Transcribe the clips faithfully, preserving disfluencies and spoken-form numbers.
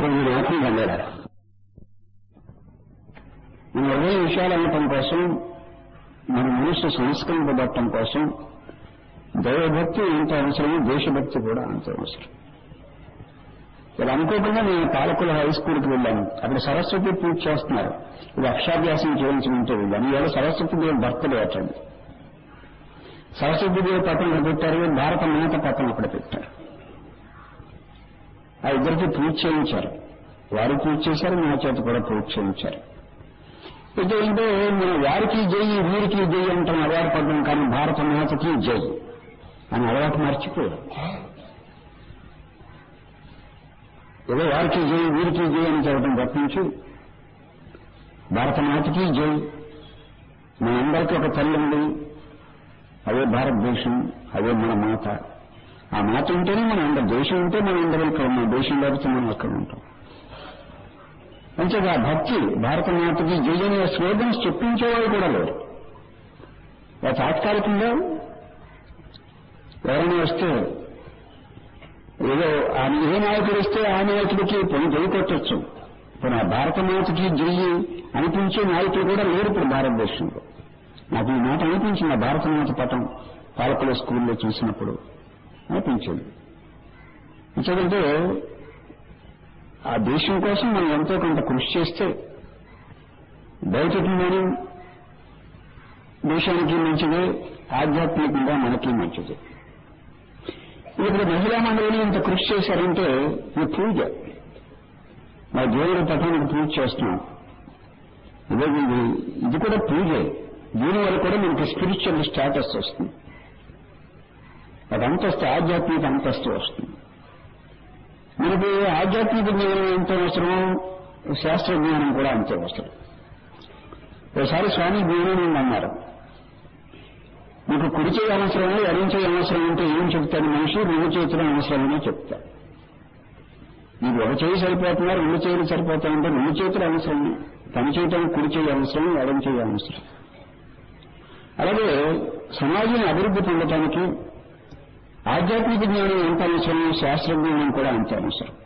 ఇప్పుడు మీరు ఆత్మ పొందారా? మన ఇరవై విషయాలు అనటం కోసం, మన మనసు సంస్కరింపబట్టడం కోసం దైవభక్తి ఎంత అవసరమో దేశభక్తి కూడా అంత అవసరం. ఇలా అనుకోకుండా నేను పాలకుల హై స్కూల్కి వెళ్ళాను. అక్కడ సరస్వతి పూజ చేస్తున్నారు. ఇది అక్షరాభ్యాసం చేయించమంటే వెళ్ళాను. ఇవాళ సరస్వతి దేవి బర్త్డే అటండి. సరస్వతి దేవి పక్కన పెట్టారు, భారత మాత పక్కన అక్కడ పెట్టారు. ఆ ఇద్దరికి పూజ చేయించారు. వారు పూజ చేశారు, నా చేత కూడా పూజ చేయించారు. అయితే ఏంటో మనం వారికి జై వీరికి జై అంటాం అలవాటు పడ్డాం, కానీ భారత మాతకి జై అని అలవాటు మర్చిపోయారు. ఏదో వారికి జై వీరికి జై అని చెప్పడం తప్పించి భారత మాతకి జై, మనందరికీ ఒక తల్లి ఉంది, అదే భారతదేశం, అదే మన మాత. ఆ మాత ఉంటేనే మనం అందరం, దేశం ఉంటే మనం అందరం ఇక్కడ ఉన్నాం, దేశం లేకపోతే మనం అక్కడ ఉంటాం. మంచిగా భక్తి భారత మాతకి జై అనే స్లోగన్స్ చెప్పించేవాళ్ళు కూడా లేరు. తాత్కాలికంగా ఎవరైనా వస్తే ఏదో ఏ నాయకుడు వస్తే ఆ నాయకుడికి పొని జై కొట్టచ్చు. ఇప్పుడు ఆ భారత మాతకి జై అనిపించే నాయకులు కూడా లేరు ఇప్పుడు భారతదేశంలో. నాకు ఈ మాట అనిపించింది, ఆ భారత మాత పటం పాలకుల స్కూల్లో చూసినప్పుడు అనిపించింది. ఎందుకంటే ఆ దేశం కోసం మనం ఎంతో కొంత కృషి చేస్తే భౌతికంగానే దేశానికి మంచిదే, ఆధ్యాత్మికంగా మనకి మంచిది. ఇప్పుడు మహిళా మండలిని ఇంత కృషి చేశారంటే ఈ పూజ, మా దేవుడి పఠానికి పూజ చేస్తున్నాం, ఇదే ఇది కూడా పూజే. దీనివల్ల కూడా మనకి స్పిరిచువల్ స్టేటస్ వస్తుంది, అది అంతస్తు, ఆధ్యాత్మిక అంతస్తు వస్తుంది. మనకి ఆధ్యాత్మిక జ్ఞానం ఎంత అవసరమో శాస్త్ర జ్ఞానం కూడా అంతే అవసరం. ఒకసారి స్వామి జ్ఞానం అన్నారు, మీకు కుడి చేయ అవసరమో ఎడం చేయ అవసరం అంటే ఏం చెప్తాడు మనిషి, రెండు చేతులు అవసరమని చెప్తాడు. మీకు ఒక చేయి సరిపోతున్నా, రెండు చేతులు సరిపోతాయంటే రెండు చేతులు అవసరమే. పని చేయడానికి కుడి చేయ అవసరం, ఎడం చేయ అవసరం. అలాగే సమాజాన్ని అభివృద్ధి పొందటానికి ఆధ్యాత్మిక జ్ఞానం ఎంత అవసరమో శాస్త్ర జ్ఞానం కూడా అంత అవసరం.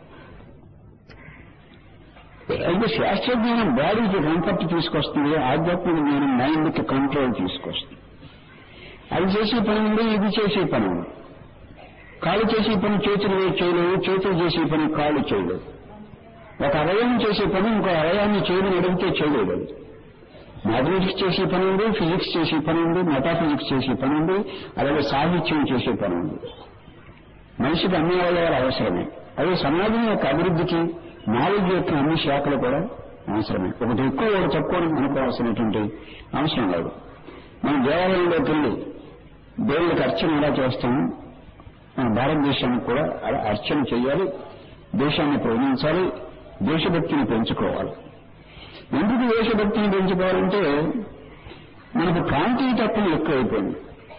అయితే శాస్త్ర జ్ఞానం బాడీకి కంఫర్ట్ తీసుకొస్తుంది, ఆధ్యాత్మిక జ్ఞానం మైండ్కి కంట్రోల్ తీసుకొస్తుంది. అది చేసే పని ఉంది, ఇది చేసే పని ఉంది. కాళ్ళు చేసే పని చేతులు చేయలేవు, చేతులు చేసే పని కాళ్ళు చేయలేవు. ఒక అవయవం చేసే పని ఇంకో అవయవాన్ని చేయడం అడిగితే చేయలేదు. మ్యాథమెటిక్స్ చేసే పని ఉంది, ఫిజిక్స్ చేసే పని ఉంది, మెటాఫిజిక్స్ చేసే పని ఉంది, అలాగే సాహిత్యం చేసే పని ఉంది. మనిషికి అన్ని అవయవాలు అవసరమే. అదే సమాజం యొక్క అభివృద్ధికి నాలెడ్జ్ యొక్క అన్ని శాఖలు కూడా అవసరమే. ఒకటి ఎక్కువ ఒకటి తక్కువ అనుకోవాల్సినటువంటి అవసరం లేదు. మనం దేవాలయంలోకి వెళ్ళి దేవుడికి అర్చన ఎలా చేస్తాము, మన భారతదేశానికి కూడా అలా అర్చన చేయాలి, దేశాన్ని ప్రేమించాలి, దేశభక్తిని పెంచుకోవాలి. ఎందుకు దేశభక్తిని పెంచుకోవాలంటే మనకు ప్రాంతీయతత్వం ఎక్కువైపోయింది.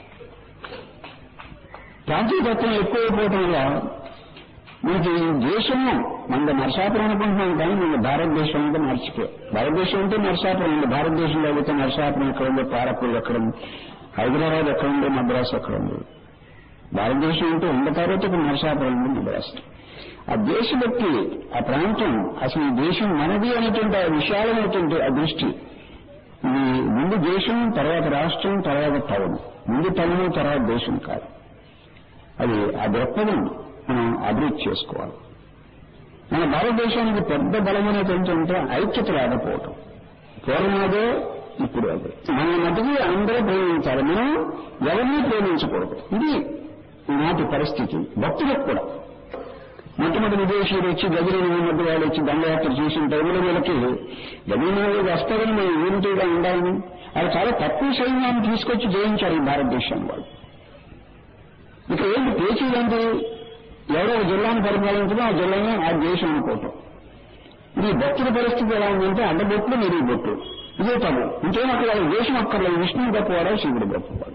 ప్రాంతీయతత్వం ఎక్కువైపోవటం వల్ల మనకి దేశం మన నరసాపురం అనుకుంటున్నాం, కానీ మన భారతదేశం అంటే మర్చిపోయాం. భారతదేశం అంటే నరసాపురం ఉంది, భారతదేశంలో అయితే నరసాపురం ఎక్కడ ఉంది, పాలపూర్ ఎక్కడ ఉంది, హైదరాబాద్ ఎక్కడ ఉంది, మద్రాసు ఎక్కడ ఉంది. భారతదేశం అంటే ఉన్న తర్వాత ఇప్పుడు నరసాపురం ఉంది, మద్రాసు. ఆ దేశభక్తి, ఆ ప్రాంతం, అసలు ఈ దేశం మనది అనేటువంటి ఆ విశాలమైనటువంటి ఆ దృష్టి, ఇది ముందు దేశం, తర్వాత రాష్ట్రం, తర్వాత టౌన్, ముందు టౌన్ తర్వాత దేశం కాదు. అది ఆ దృక్పథం మనం అభివృద్ధి చేసుకోవాలి. మన భారతదేశానికి పెద్ద బలమైనది ఏంటంటే ఐక్యత లేకపోవటం. పూర్వం అదే, ఇప్పుడు అదే. మన మటుకు అందరూ ప్రేమించాలి, మనం ఎవరినీ ప్రేమించకూడదు. ఇది ఈనాటి పరిస్థితి. భక్తులకు కూడా మొట్టమొదటి విదేశీయులు వచ్చి గదిలో మధ్య వాళ్ళు వచ్చి దండయాత్ర చేసిన టైంలో వీళ్ళకి గదిలో వస్తారని మేము యూనిటీగా ఉండాలని వాళ్ళు చాలా తక్కువ సైన్యాన్ని తీసుకొచ్చి జయించారు ఈ భారతదేశం వాళ్ళు. ఇక ఏంటి పేచీలంటే ఎవరో జిల్లాను పరిపాలించడం, ఆ జిల్లాని ఆ దేశం అనుకోవటం. ఇది భక్తుల పరిస్థితి ఎలా ఉందంటే అడ్డబొట్లు నిరుగు బొట్లు, ఇదే తగు. ఇంకేం అక్కడ వాళ్ళ దేశం అక్కర్లేదు, విష్ణువు గొప్పవాడా శివుడు గొప్పవాడు.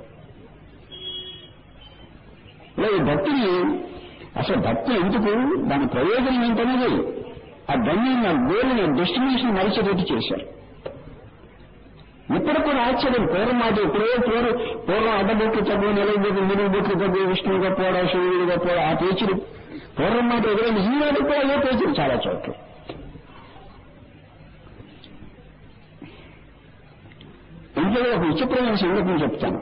ఇలా ఈ భక్తిని, అసలు భక్తి ఎందుకు, దాని ప్రయోజనం ఏంటనేది ఆ గమ్యాన్ని, ఆ గోల్ని, డెస్టినేషన్ మరిచేటట్టు చేశారు. ఇప్పుడు కూడా ఆశ్చర్యం. పూర్వం మాట ఇప్పుడే పూర్వ పూర్వం అడ్డబొట్లు తగ్గు, నిలబొట్లు నిలుగు బొట్లు తగ్గు, విష్ణువు గొప్పవాడా శివుడు గొప్పవాడా, ఆ పేచులు పూర్వం మాట ఎదురైంది ఈనాడు కూడా అదే పేజీలు చాలా చోట్ల. ఇంట్లో ఒక విచిత్రమైన సంగతిని చెప్తాను.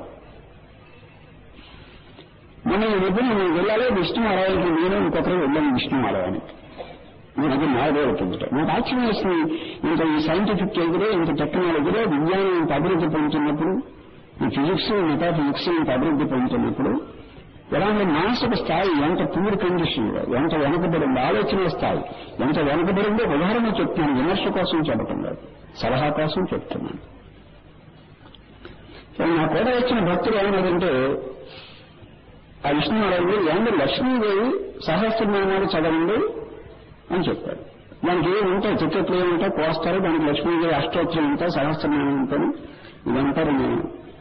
మనం ఎప్పుడు నేను వెళ్ళాలి విష్ణు ఆలయానికి, నేను ఇంకొకరు వెళ్ళాను విష్ణు ఆలయానికి. అది నాలుగేళ్ళ కిందట నాకు ఆశ్చర్యం వేస్తుంది. ఇంత ఈ సైంటిఫిక్ ఎదురే, ఇంత టెక్నాలజీలో విజ్ఞానం ఇంత అభివృద్ధి పొందుతున్నప్పుడు, ఈ ఫిజిక్స్ మెటాఫిజిక్స్ ఇంత అభివృద్ధి పొందుతున్నప్పుడు ఎలాంటి మానసిక స్థాయి ఎంత పూర్ కండిషన్లో, ఎంత వెనకబడింది, ఆలోచన స్థాయి ఎంత వెనకబడిందో ఉదాహరణ చెప్తున్నాను. విమర్శ కోసం చెప్పటం లేదు, సలహా కోసం చెప్తున్నాను. నా కూడా వచ్చిన భక్తులు ఏమన్నారంటే, ఆ విష్ణువారాయణుడు ఏమంటే లక్ష్మీదేవి సహస్రనామాలు చదవండి అని చెప్పాడు. దానికి ఏమి ఉంటాయి, టికెట్లు ఏముంటాయి, కోస్తారు, దానికి లక్ష్మీదేవి అష్టోత్తరం ఉంటాయి, సహస్రనామం ఉంటాయి. ఇదంతా నేను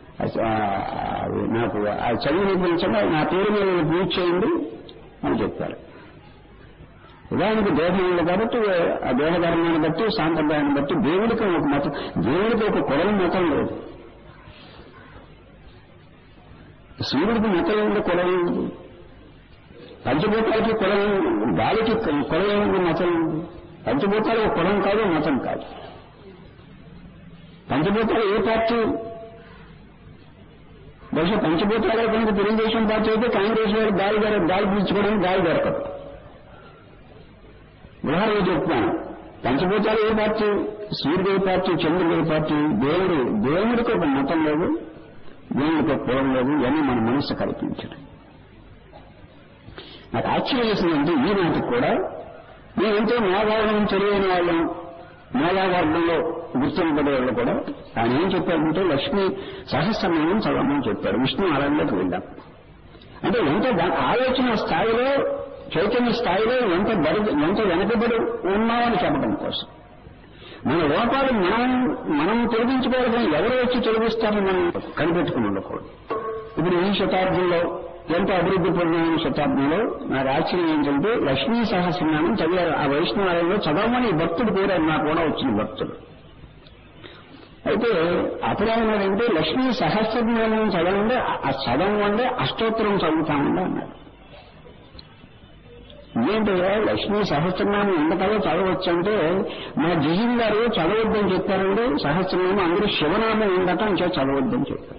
నాకు ఆ చదివి నిపించండి, నా పేరు మీద పూజ చేయండి అని చెప్పారు. ఉదాహరణకు దేహం ఉంది కాబట్టి ఆ దేహధర్మాన్ని బట్టి, సాంప్రదాయాన్ని బట్టి దేవుడికి ఒక మతం, దేవుడికి ఒక కులం మతం లేదు. సూర్యుడికి మతం ఉంది, కులం ఉంది. పంచభూతాలకి కులం, గాలికి కులం ఉంది, మతం ఉంది. పంచభూతాలు ఒక కులం కాదు, మతం కాదు. పంచభూతాలు ఏ పార్టీ? బహుశా పంచభూతాలు కనుక తెలుగుదేశం పార్టీ అయితే కాంగ్రెస్ వారు గాలి గాలి పీల్చుకోవడానికి గాలి దొరకదు. ఉదాహరణ చెప్తున్నాను. పంచభూతాలు ఏ పార్టీ? సూర్యుడు ఏ పార్టీ, చంద్రుడు ఏ పార్టీ? దేవుడు దేవుడికి ఒక మతం లేదు, దేవుడికి ఒక కులం లేదు. ఇవన్నీ మన మనస్సు కల్పించడం. నాకు ఆశ్చర్యం వేసిందంటే ఈనాటికి కూడా మేమంటే మేధావులను తెలియని వాళ్ళం, మేధావర్గంలో గుర్తింపబడే వాళ్ళు కూడా ఆయన ఏం చెప్పారంటే లక్ష్మీ సహస్రనామం చదవమని చెప్పారు. విష్ణు ఆలయంలోకి వెళ్ళాం అంటే ఎంత ఆలోచన స్థాయిలో, చైతన్య స్థాయిలో ఎంత బడి ఎంత వెనకబడి ఉన్నామని చెప్పడం కోసం. మన లోపాలు మనం మనం తొలగించుకోవాలని ఎవరు వచ్చి తొలగిస్తారని మనం కనిపెట్టుకుని ఉండకూడదు. ఇప్పుడు ఈ శతాబ్దంలో ఎంత అభివృద్ధి పొందిన శతాబ్దంలో నాకు ఆశ్చర్యం ఏంటంటే లక్ష్మీ సహస్రనామం చదివారు. ఆ వైష్ణవాలయంలో చదవమని భక్తుడు కోరారు, నాకు కూడా వచ్చిన భక్తుడు. అయితే అప్పుడేమన్నాడంటే లక్ష్మీ సహస్రనామం చదవండి, ఆ చదవండి, అష్టోత్తరం చదువుతామండి అన్నాడు. ఏంటంటే లక్ష్మీ సహస్రనామం ఎందుకలో చదవచ్చు అంటే మా జిజిన్ గారు చదవద్దని చెప్పారండి. సహస్రనామం అందరూ శివనామం ఉండట ఇంకా చదవద్దని చెప్పారు.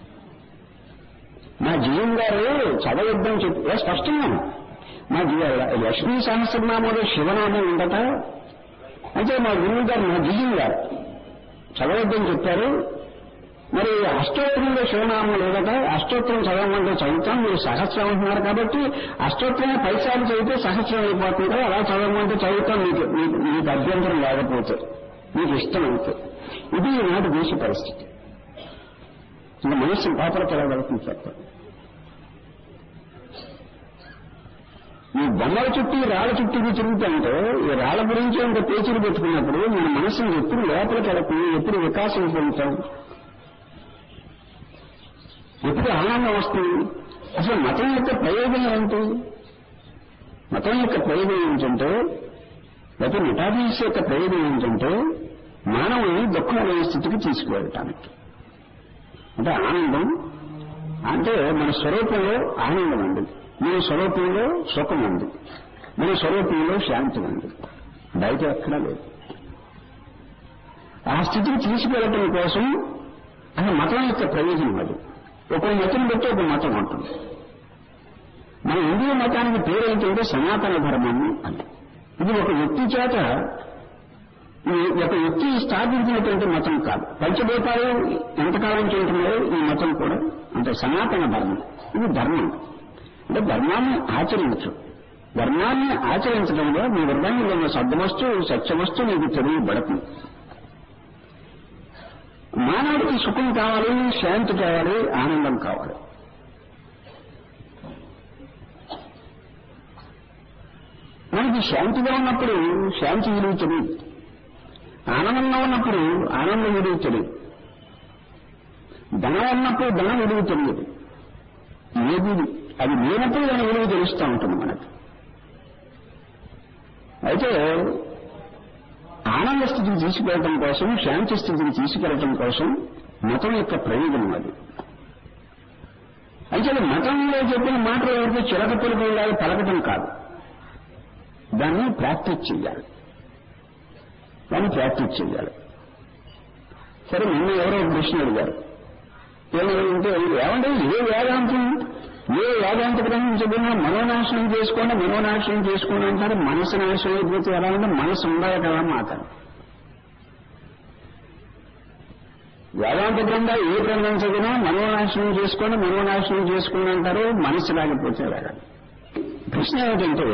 మా జిజిన్ గారు చదవద్దని చెప్పి స్పష్టంగా మా లక్ష్మీ సహస్రనామంలో శివనామం ఉండట అంటే మా గురువు గారు మా జిజిన్ గారు చదవద్దని చెప్పారు. మరి అష్టోత్తరంలో శివనామం లేదట, అష్టోత్తరం చదవమంటే చదువుతాం, మీరు సహస్రం అంటున్నారు కాబట్టి అష్టోత్తరం పైసాలు చదివితే సహస్రం అయిపోతుంది కదా, అలా చదవమంటే చదువుతాం మీకు మీకు అభ్యంతరం లేకపోతే, మీకు ఇష్టం అయితే. ఇది ఈనాటి దేశ పరిస్థితి. ఇంకా మనస్సు పాపలకు ఎలా వెళ్తుంది చెప్పండి. ఈ బొమ్మల చుట్టూ రాళ్ళ చుట్టూ తిరుగుతుంటే ఈ రాళ్ల గురించి ఇంకా పేచీలు పెట్టుకున్నప్పుడు మన మనస్సును ఎప్పుడు లోపలికి వెళుతుంది, ఎప్పుడు వికాసం పొందుతాం, ఎప్పుడు ఆనందం వస్తుంది. అసలు మతం యొక్క ప్రయోజనం ఏంటి? మతం యొక్క ప్రయోజనం ఏంటంటే, లేకపోతే మెటాఫిజిక్స్ యొక్క ప్రయోజనం ఏంటంటే మానవుని దుఃఖం లేని స్థితికి తీసుకువెళ్ళటానికి. అంటే ఆనందం అంటే మన స్వరూపంలో ఆనందం ఉంది, మన స్వరూపంలో సుఖం ఉంది, మన స్వరూపంలో శాంతి ఉంది, బయట ఎక్కడా లేదు. ఆ స్థితికి తీసుకెళ్లటం కోసం అది మతం యొక్క ప్రయోజనం. అది ఒక మతం బట్టి ఒక మతం ఉంటుంది. మన హిందూ మతానికి పేరు ఏంటంటే సనాతన ధర్మము అని. ఇది ఒక వ్యక్తి చేత ఒక వ్యక్తి స్థాపించినటువంటి మతం కాదు. పంచభూతాలు ఎంతకాలం చేస్తున్నారో ఈ మతం కూడా అంటే సనాతన ధర్మం. ఇది ధర్మం అంటే ధర్మాన్ని ఆచరించు. ధర్మాన్ని ఆచరించడంలో మీ హృదయంలో ఉన్న సద్వస్తు సత్యవస్తు నీకు తెలియబడుతుంది. మానవుడికి సుఖం కావాలి, శాంతి కావాలి, ఆనందం కావాలి. మనకి శాంతిగా ఉన్నప్పుడు శాంతి విలువ తెలియదు, ఆనందంగా ఉన్నప్పుడు ఆనందం విలువ తెలియదు, ధనం ఉన్నప్పుడు ధనం విలువ తెలియదు. ఏది అది లేనప్పుడు దాని విలువ తెలుస్తూ ఉంటుంది మనకు. అయితే ఆనంద స్థితికి తీసుకెళ్లటం కోసం, శాంతి స్థితికి తీసుకెళ్లటం కోసం మతం యొక్క ప్రయోజనం అది. అయితే మతంలో చెప్పిన మాటలు ఎవరికి చిలక పిలుపు ఉండాలి పలకటం కాదు. దాన్ని ప్రాక్టీస్ చేయాలి, దాన్ని ప్రాక్టీస్ చేయాలి. సరే నిన్న ఎవరో ప్రశ్న అడిగారు, ఏమంటే ఏమంటే ఏ వేదాంతం ఏ వేదాంత గ్రంథం చదివినా మనోనాశనం చేసుకోండి మనోనాశనం చేసుకోండి అంటారు. మనసు నాశనం అయిపోతే ఎలా అంటే మనసు ఉండాలి కదా మాట. వేదాంత గ్రంథాలు ఏ గ్రంథం చదివినా మనోనాశనం చేసుకోండి మనోనాశనం చేసుకోండి అంటారు. మనసు లేకపోతే ఎలాగా? ప్రశ్న ఏమిటంటే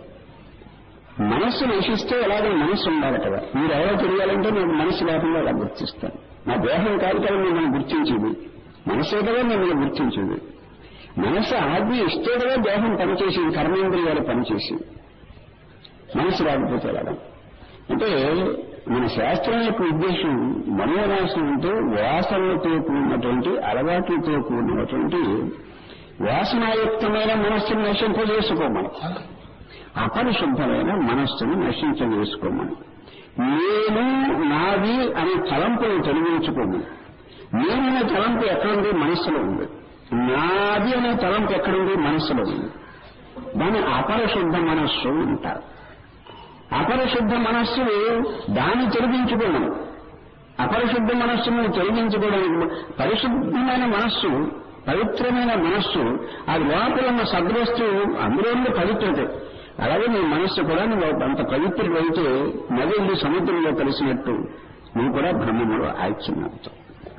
మనస్సు నశిస్తే ఎలాగో మనస్సు ఉండాలి కదా. మీరు ఎలా తెలియాలంటే నేను మనసు లేకుండా అలా గుర్తిస్తాను. నా దేహం కాదు కదా మిమ్మల్ని గుర్తించేది, మనసే కదా మిమ్మల్ని గుర్తించేది. మనసు ఆజ్ఞ ఇస్తే కదా దేహం పనిచేసింది, కర్మేంద్రియాలు పనిచేసింది. మనసు లేకపోతే ఎలాగా అంటే మన శాస్త్రం యొక్క ఉద్దేశం మనోనాశనం అంటే వాసనలతో కూడినటువంటి అలవాట్లతో కూడినటువంటి వాసనాయుక్తమైన మనస్సును నశింపజేసుకోమని, అపరిశుద్ధమైన మనస్సును నశించజేసుకోమని, నేను నాది అనే తలంపులను తొలగించుకోమని. నేను అనే తలంపు ఎక్కడుంది? మనస్సులో ఉంది. నాది అనే తలంపు ఎక్కడుంది? మనస్సులో ఉంది. దాన్ని అపరిశుద్ధ మనస్సు అంటారు. అపరిశుద్ధ మనస్సు దాన్ని తొలగించుకోమని. అపరిశుద్ధ మనస్సును తొలగించుకోవడానికి పరిశుద్ధమైన మనస్సు, పవిత్రమైన మనస్సు, అది లోపల ఉన్న సద్వస్తువు అందులో పవిత్రత. అలాగే నీ మనస్సు కూడా నువ్వు అంత పవిత్రుడైతే నది సముద్రంలో కలిసినట్టు నువ్వు కూడా బ్రహ్మములో ఐక్యం అవుతావు.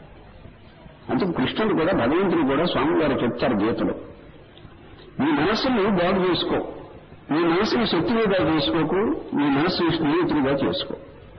అంటే కృష్ణుడు కూడా భగవంతుడు కూడా స్వామి గారు చెప్తారు గీతలో, నీ మనస్సును బాగు చేసుకో, నీ మనస్సును శత్రువుగా చేసుకోకు, నీ మనస్సును స్నేహితుడిగా చేసుకో.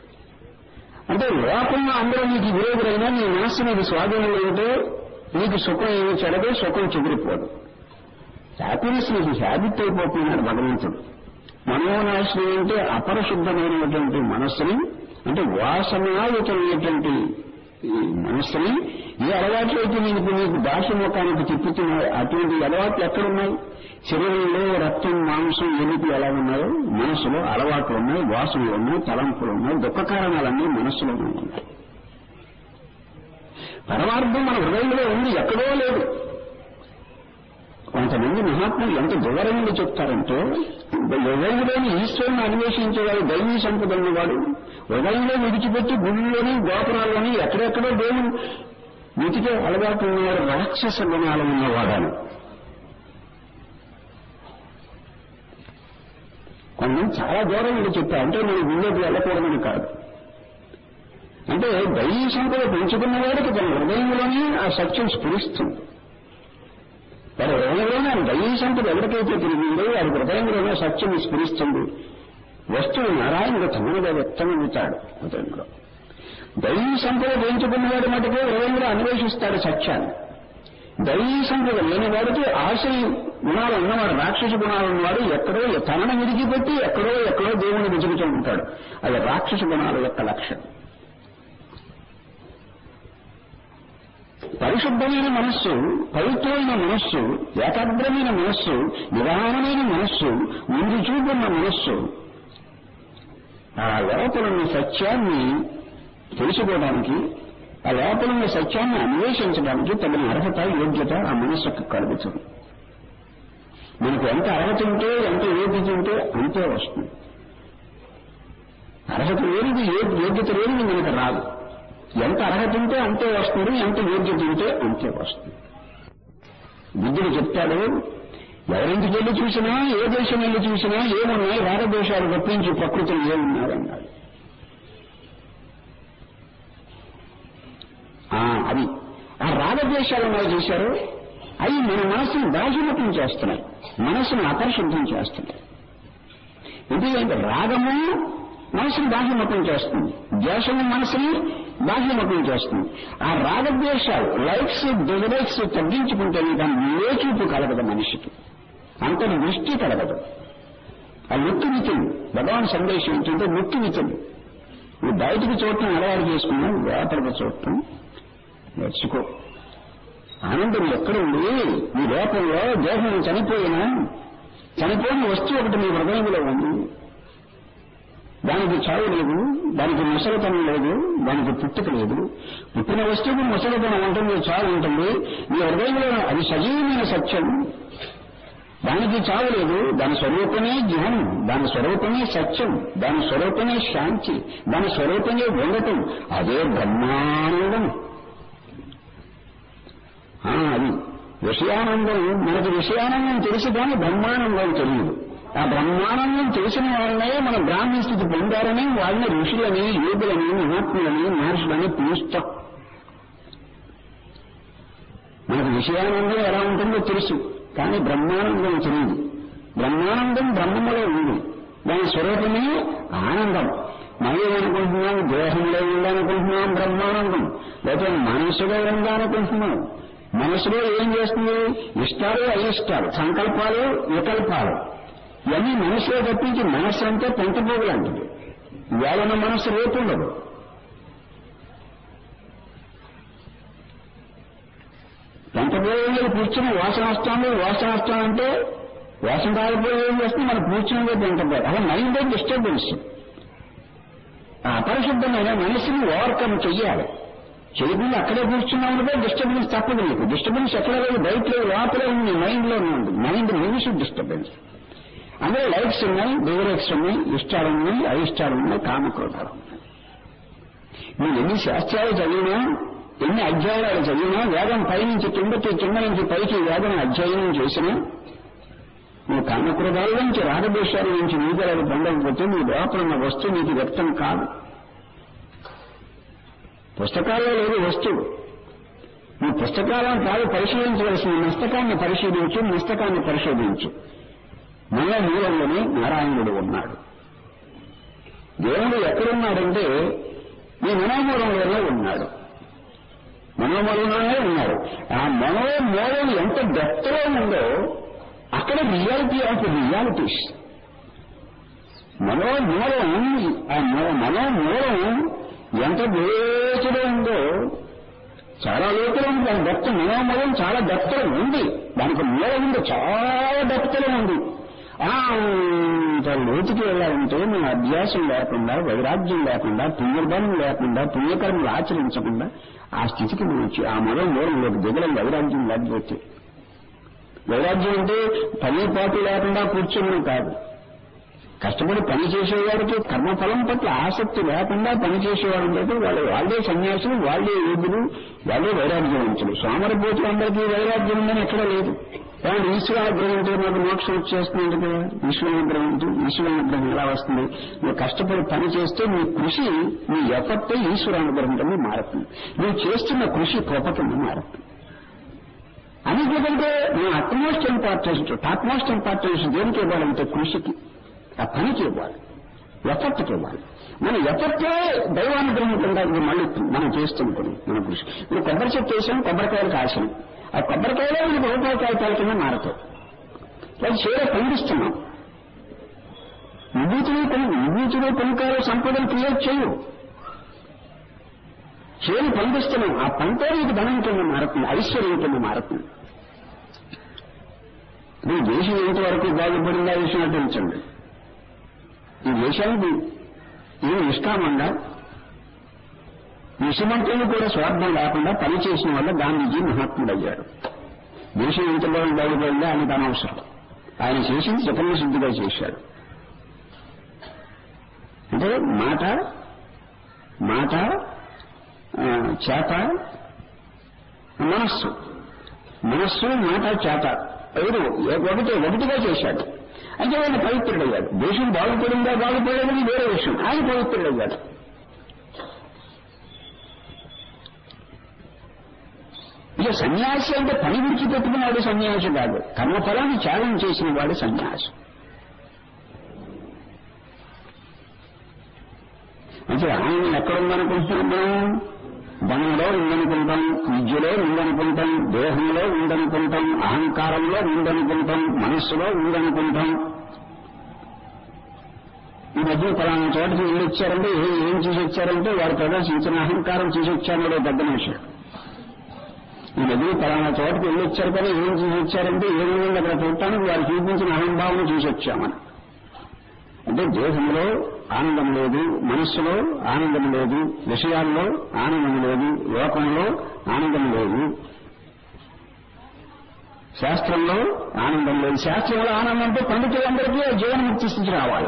అంటే లోకంలో అందరూ నీకు విరోధులైనా నీ మనస్సు నీకు స్వాధీనంలో ఉంటే నీకు సుఖం ఏమి చెడదో, సుఖం చెదిరిపోదు. హ్యాపీనెస్ నీకు హ్యాబిట్ అయిపోతున్నాడు భగవంతుడు. మనోనాశనం అంటే అపరిశుద్ధమైనటువంటి మనస్సుని, అంటే వాసనాయుతమైనటువంటి ఈ మనస్సుని ఏ అలవాట్లు అయితే నీకు నీకు దాశముఖానికి తిప్పుతున్నాయి అటువంటి అలవాట్లు ఎక్కడున్నాయి? శరీరంలో రక్తం మాంసం ఎలుపు ఎలా ఉన్నాయో మనస్సులో అలవాట్లు ఉన్నాయి, వాసనలు ఉన్నాయి, తలంపులు ఉన్నాయి, దుఃఖ కారణాలన్నీ మనస్సులోనే ఉన్నాయి. పరమార్థం మన హృదయంలో ఉంది, ఎక్కడో లేదు. కొంతమంది మహాత్ములు ఎంత దూరంగా చెప్తారంటే హృదయంలోని ఈశ్వరుని అన్వేషించేవాడు, దైవీ సంపద ఉన్నవాడు హృదయంలో విడిచిపెట్టి గుళ్ళలోని గోపురాల్లోని ఎక్కడెక్కడో దేవుడు వీటికే అలవాటు ఉన్నవాడు రాక్షస గుణాలు ఉన్నవాడని. కొంతమంది చాలా దూరం వెళ్ళి చెప్పారు. అంటే నేను గుళ్ళోకి వెళ్ళకూడదని కాదు, అంటే దైవీ సంపద పెంచుకున్న వాడికి తన హృదయంలోనే ఆ సత్యం స్ఫురిస్తుంది. వారి హృదయంలోనే దైవీ సంపద ఎవరికైతే తిరిగిందో వారి హృదయంలోనే సత్యం స్ఫురిస్తుంది. వస్తువు నారాయణుడు తమనుగా వ్యక్తమవుతాడు హృదయంలో. దైవీ సంపద పెంచుకున్నవాడి మటుకు హృదయంలో అన్వేషిస్తాడు సత్యాన్ని. దైవీ సంపద లేనివాడికి ఆశయ గుణాలు ఉన్నవాడు, రాక్షస గుణాలు ఉన్నవాడు ఎక్కడో తనను విడిచిపెట్టి ఎక్కడో ఎక్కడో దేవుని విజులుతూ ఉంటాడు. అది రాక్షస గుణాల యొక్క లక్షణం. పరిశుద్ధమైన మనస్సు, పవిత్రమైన మనస్సు, ఏకాగ్రమైన మనస్సు, నిదానమైన మనస్సు, ముందు చూపున్న మనస్సు ఆ లోపలున్న సత్యాన్ని తెలుసుకోవడానికి, ఆ లోపలున్న సత్యాన్ని అన్వేషించడానికి తగిన అర్హత, యోగ్యత ఆ మనస్సుకు కలుగుతుంది. మనకు ఎంత అర్హత ఉంటే, ఎంత యోగ్యత ఉంటే అంతే వస్తుంది. అర్హత లేనిది, యోగ్యత లేనిది మనకు రాదు. ఎంత అర్హత ఉంటే అంతే వస్తుంది, ఎంత యోగ్యత ఉంటే అంతే వస్తుంది. బుద్ధుడు చెప్తాడు, ఎవరింటికి వెళ్ళి చూసినా, ఏ దేశం వెళ్ళి చూసినా ఏమున్నాయి, రాగద్వేషాలు తప్పించి ప్రకృతిలో ఏమున్నారన్నాడు. అది ఆ రాగద్వేషాలు ఉన్నాయి చూశారు, అవి మన మనసును బాహ్యముఖం చేస్తున్నాయి, మనసును అపరిశుద్ధం చేస్తున్నాయి. ఎందుకంటే రాగము మనసును బాహ్యముఖం చేస్తుంది, ద్వేషము మనసుని బాహ్యముఖం చేస్తుంది. ఆ రాగద్వేషాలు లైక్స్ డిజైర్స్ తగ్గించుకుంటే దాన్ని లేచూపు కలగదు, మనిషికి అంతటి దృష్టి కలగదు. ఆ ముక్తి మితులు భగవాన్ సందేశం ఏంటంటే ముక్తి మితులు. నువ్వు బయటకు చూడటం అలవాటు చేసుకున్నావు, లోపలికి చూడటం నేర్చుకో. ఆనందం ఎక్కడుంది? నీ లోపంలో దేహం చనిపోయినా చనిపోయిన వస్తువు ఒకటి నీ హృదయంలో ఉంది. దానికి చావు లేదు, దానికి ముసలితనం లేదు, దానికి పుట్టుక లేదు. పుట్టిన వస్తువుకు ముసలితనం ఉంటుంది, చావు ఉంటుంది. నీ హృదయంలో అది సజీవమైన సత్యం. దానికి చావు లేదు. దాని స్వరూపమే జ్ఞానం, దాని స్వరూపమే సత్యం, దాని స్వరూపమే శాంతి, దాని స్వరూపమే ఉండటం. అదే బ్రహ్మానందం. అది విషయానందం. మనకి విషయానందం తెలిసి కానీ బ్రహ్మానందం తెలియదు. ఆ బ్రహ్మానందం తెలిసిన వాళ్ళనే మన బ్రాహ్మణ స్థితి పొందారని వాళ్ళని ఋషులని, యోగులని, మహాత్ములని, మహర్షులని పిలుస్తాం. మనకు విషయానందం ఎలా ఉంటుందో తెలుసు, కానీ బ్రహ్మానందం తెలియదు. బ్రహ్మానందం బ్రహ్మములో ఉంది. దాని స్వరూపమే ఆనందం. మనం ఏమనుకుంటున్నాం? దేహంలో ఉందనుకుంటున్నాం బ్రహ్మానందం, లేకపోతే మనసులో ఉందనుకుంటున్నాం. మనసులో ఏం చేస్తుంది? ఇష్టాలు, అయిష్టాలు, సంకల్పాలు, వికల్పాలు, ఇవన్నీ మనసులో తప్పించి మనస్సు అంటే పెంటపోగు లాంటిది. వేళన మనస్సు రేపు ఉండదు. పెంటపోయి కూర్చుని వాసన వస్తాము, వాసన వస్తాం అంటే వాసన రాకపోయి ఏం చేస్తుంది? మన కూర్చుని పెంటపోయి అలా మైండ్ డిస్టర్బెన్స్. ఆ అపరిశుద్ధమైన మనసుని ఓవర్కమ్ చెయ్యాలి. చేయకుండా అక్కడే కూర్చున్నామనుకో డిస్టర్బెన్స్ తప్పదు. మీకు డిస్టర్బెన్స్ ఎక్కడ లేదు, బయట లేదు, లోపలే ఉంది, మైండ్లోనే ఉంది. Mind news disturbance. అందులో లైక్స్ ఉన్నాయి, డిజైర్స్ ఉన్నాయి, ఇష్టాలు ఉన్నాయి, అయిష్టాలు ఉన్నాయి, కామక్రోధాలు ఉన్నాయి. నువ్వు ఎన్ని శాస్త్రాలు చదివినా, ఎన్ని అధ్యాయాలు చదివినా, వేదం పైనుంచి కిందకి, కింద నుంచి పైకి వేదన అధ్యయనం చేసినా, నువ్వు కామక్రోధాల నుంచి, రాగద్వేషాల నుంచి నీగలను పొందకపోతే నీ లోపల ఉన్న వస్తువు నీకు వ్యక్తం కాదు. పుస్తకాల్లో లేదు వస్తువు. నువ్వు పుస్తకాలను కాదు పరిశీలించవలసిన మస్తకాన్ని పరిశీలించు, మస్తకాన్ని పరిశోధించు. మనో మూలంలోనే నారాయణుడు ఉన్నాడు. దేవుడు ఎక్కడున్నాడంటే ఈ మనోమూలంలోనే ఉన్నాడు. మనోమూలంలోనే ఉన్నాడు. ఆ మనోమూలం ఎంత డెప్త్లో ఉందో అక్కడ రియాలిటీ ఆఫ్ రియాలిటీస్. మనోమూలం ఆ మనోమూలం ఎంత లోతులో ఉందో, చాలా లోతులో ఉంది. దాని డెప్త్, మనోమూలం చాలా డెప్త్లో ఉంది. దానికి మూలం ఉంది, చాలా డెప్త్లో ఉంది. అంత లోతుకి వెళ్ళాలంటే మన అభ్యాసం లేకుండా, వైరాగ్యం లేకుండా, పుణ్యబలం లేకుండా, పుణ్యకర్మలు ఆచరించకుండా ఆ స్థితికి మనం వచ్చి ఆ మరో మూలంలోకి దిగడం వైరాగ్యం లేకపోతే. వైరాగ్యం అంటే పని పాటు లేకుండా కూర్చోవడం కాదు. కష్టపడి పని చేసేవాడికి కర్మఫలం పట్ల ఆసక్తి లేకుండా పని చేసేవాళ్ళంటే వాళ్ళు వాళ్ళే సన్యాసులు, వాళ్ళే యోగులు, వాళ్ళే వైరాగ్యవంతులు. సోమరపోతులు అందరికీ వైరాగ్యం ఉందని ఎక్కడ లేదు. కానీ ఈశ్వరానుగ్రహం ఉంటే నాకు మోక్షం వచ్చేస్తుంది కదా. ఈశ్వరానుగ్రహం ఉంటే ఈశ్వరానుగ్రహం ఎలా వస్తుంది? నువ్వు కష్టపడి పని చేస్తే నీ కృషి, నీ ఎఫర్ట్ ఈశ్వరానుగ్రహం కింద మారుతుంది. నువ్వు చేస్తున్న కృషి కృప కింద మారుతుంది. అందుకంటే నేను utmost importance, top most importance దేనికి ఇవ్వాలంటే కృషికి, ఆ పనికి ఇవ్వాలి, ఎఫర్ట్కి ఇవ్వాలి. మన ఎఫర్టే దైవానుగ్రహం కింద మళ్ళీ మనం చేస్తుంటాం. మన కృషి ఇప్పుడు కొబ్బరి చెట్టు వేసాం, కొబ్బరికాయలు కాసాం. ఆ కొబ్బరికాయలో మనకు రూపాయి కాయకాయల కింద మారుతాయి. అది చీర పండిస్తున్నాం. విభూతులు విభూతులు పనికాయలు సంపదలు క్రియేట్ చేయవు. చీరలు పండిస్తున్నాం. ఆ పంటే నీకు ధనం కింద మారుతుంది, ఐశ్వర్యం కింద మారుతుంది. ఈ దేశం ఎంతవరకు బాగుపడిందా విషయం అర్థించండి. ఈ దేశానికి ఏమి నిష్కామంగా విషమంతులు కూడా స్వార్థం లేకుండా పనిచేసిన వల్ల గాంధీజీ మహాత్ముడయ్యాడు. దేశం ఎంతలో బాగుపడిందా ఆయనకు అనవసరం. ఆయన చేసింది సుఖమ శుద్ధిగా చేశాడు. అంటే మాట మాట చేత మనస్సు, మనస్సు మాట చేత ఎవరు ఒకటి ఒకటిగా చేశాడు. అంటే ఆయన పవిత్రుడయ్యాడు. దేశం బాగుపడిందా బాగుపడేదని వేరే విషయం. ఆయన పవిత్రుడయ్యాడు. ఇక సన్యాసి అంటే పని విడిచిపెట్టుకున్నాడు సన్యాసి కాదు, కర్మఫలాన్ని త్యాగం చేసిన వాడు సన్యాసి. అంటే ఆయన ఎక్కడుందనుకుంటున్నాం మనం? ధనంలో ఉందనుకుంటాం, విద్యలో ఉందనుకుంటాం, దేహంలో ఉందనుకుంటాం, అహంకారంలో ఉందనుకుంటాం, మనస్సులో ఉందనుకుంటాం. ఈ మధ్య ఫలానా చోటకి వెళ్ళి వచ్చారంటే ఏం చూసి వచ్చారంటే వారు ప్రదర్శించిన అహంకారం చూసి వచ్చారో పెద్ద మనిషి. ఈ మధ్య ఫలానా చోటకి వెళ్ళి వచ్చారు కదా, ఏం చూసి వచ్చారంటే ఏమి అక్కడ చూడటానికి వారు చూపించిన అహంభావం చూసి వచ్చామని. అంటే దేహంలో ఆనందం లేదు, మనస్సులో ఆనందం లేదు, విషయాల్లో ఆనందం లేదు, లోకంలో ఆనందం లేదు. శాస్త్రంలో ఆనందం లేదు. శాస్త్రంలో ఆనందంతో పండితులందరికీ జీవన్ముక్తి స్థితి రావాలి.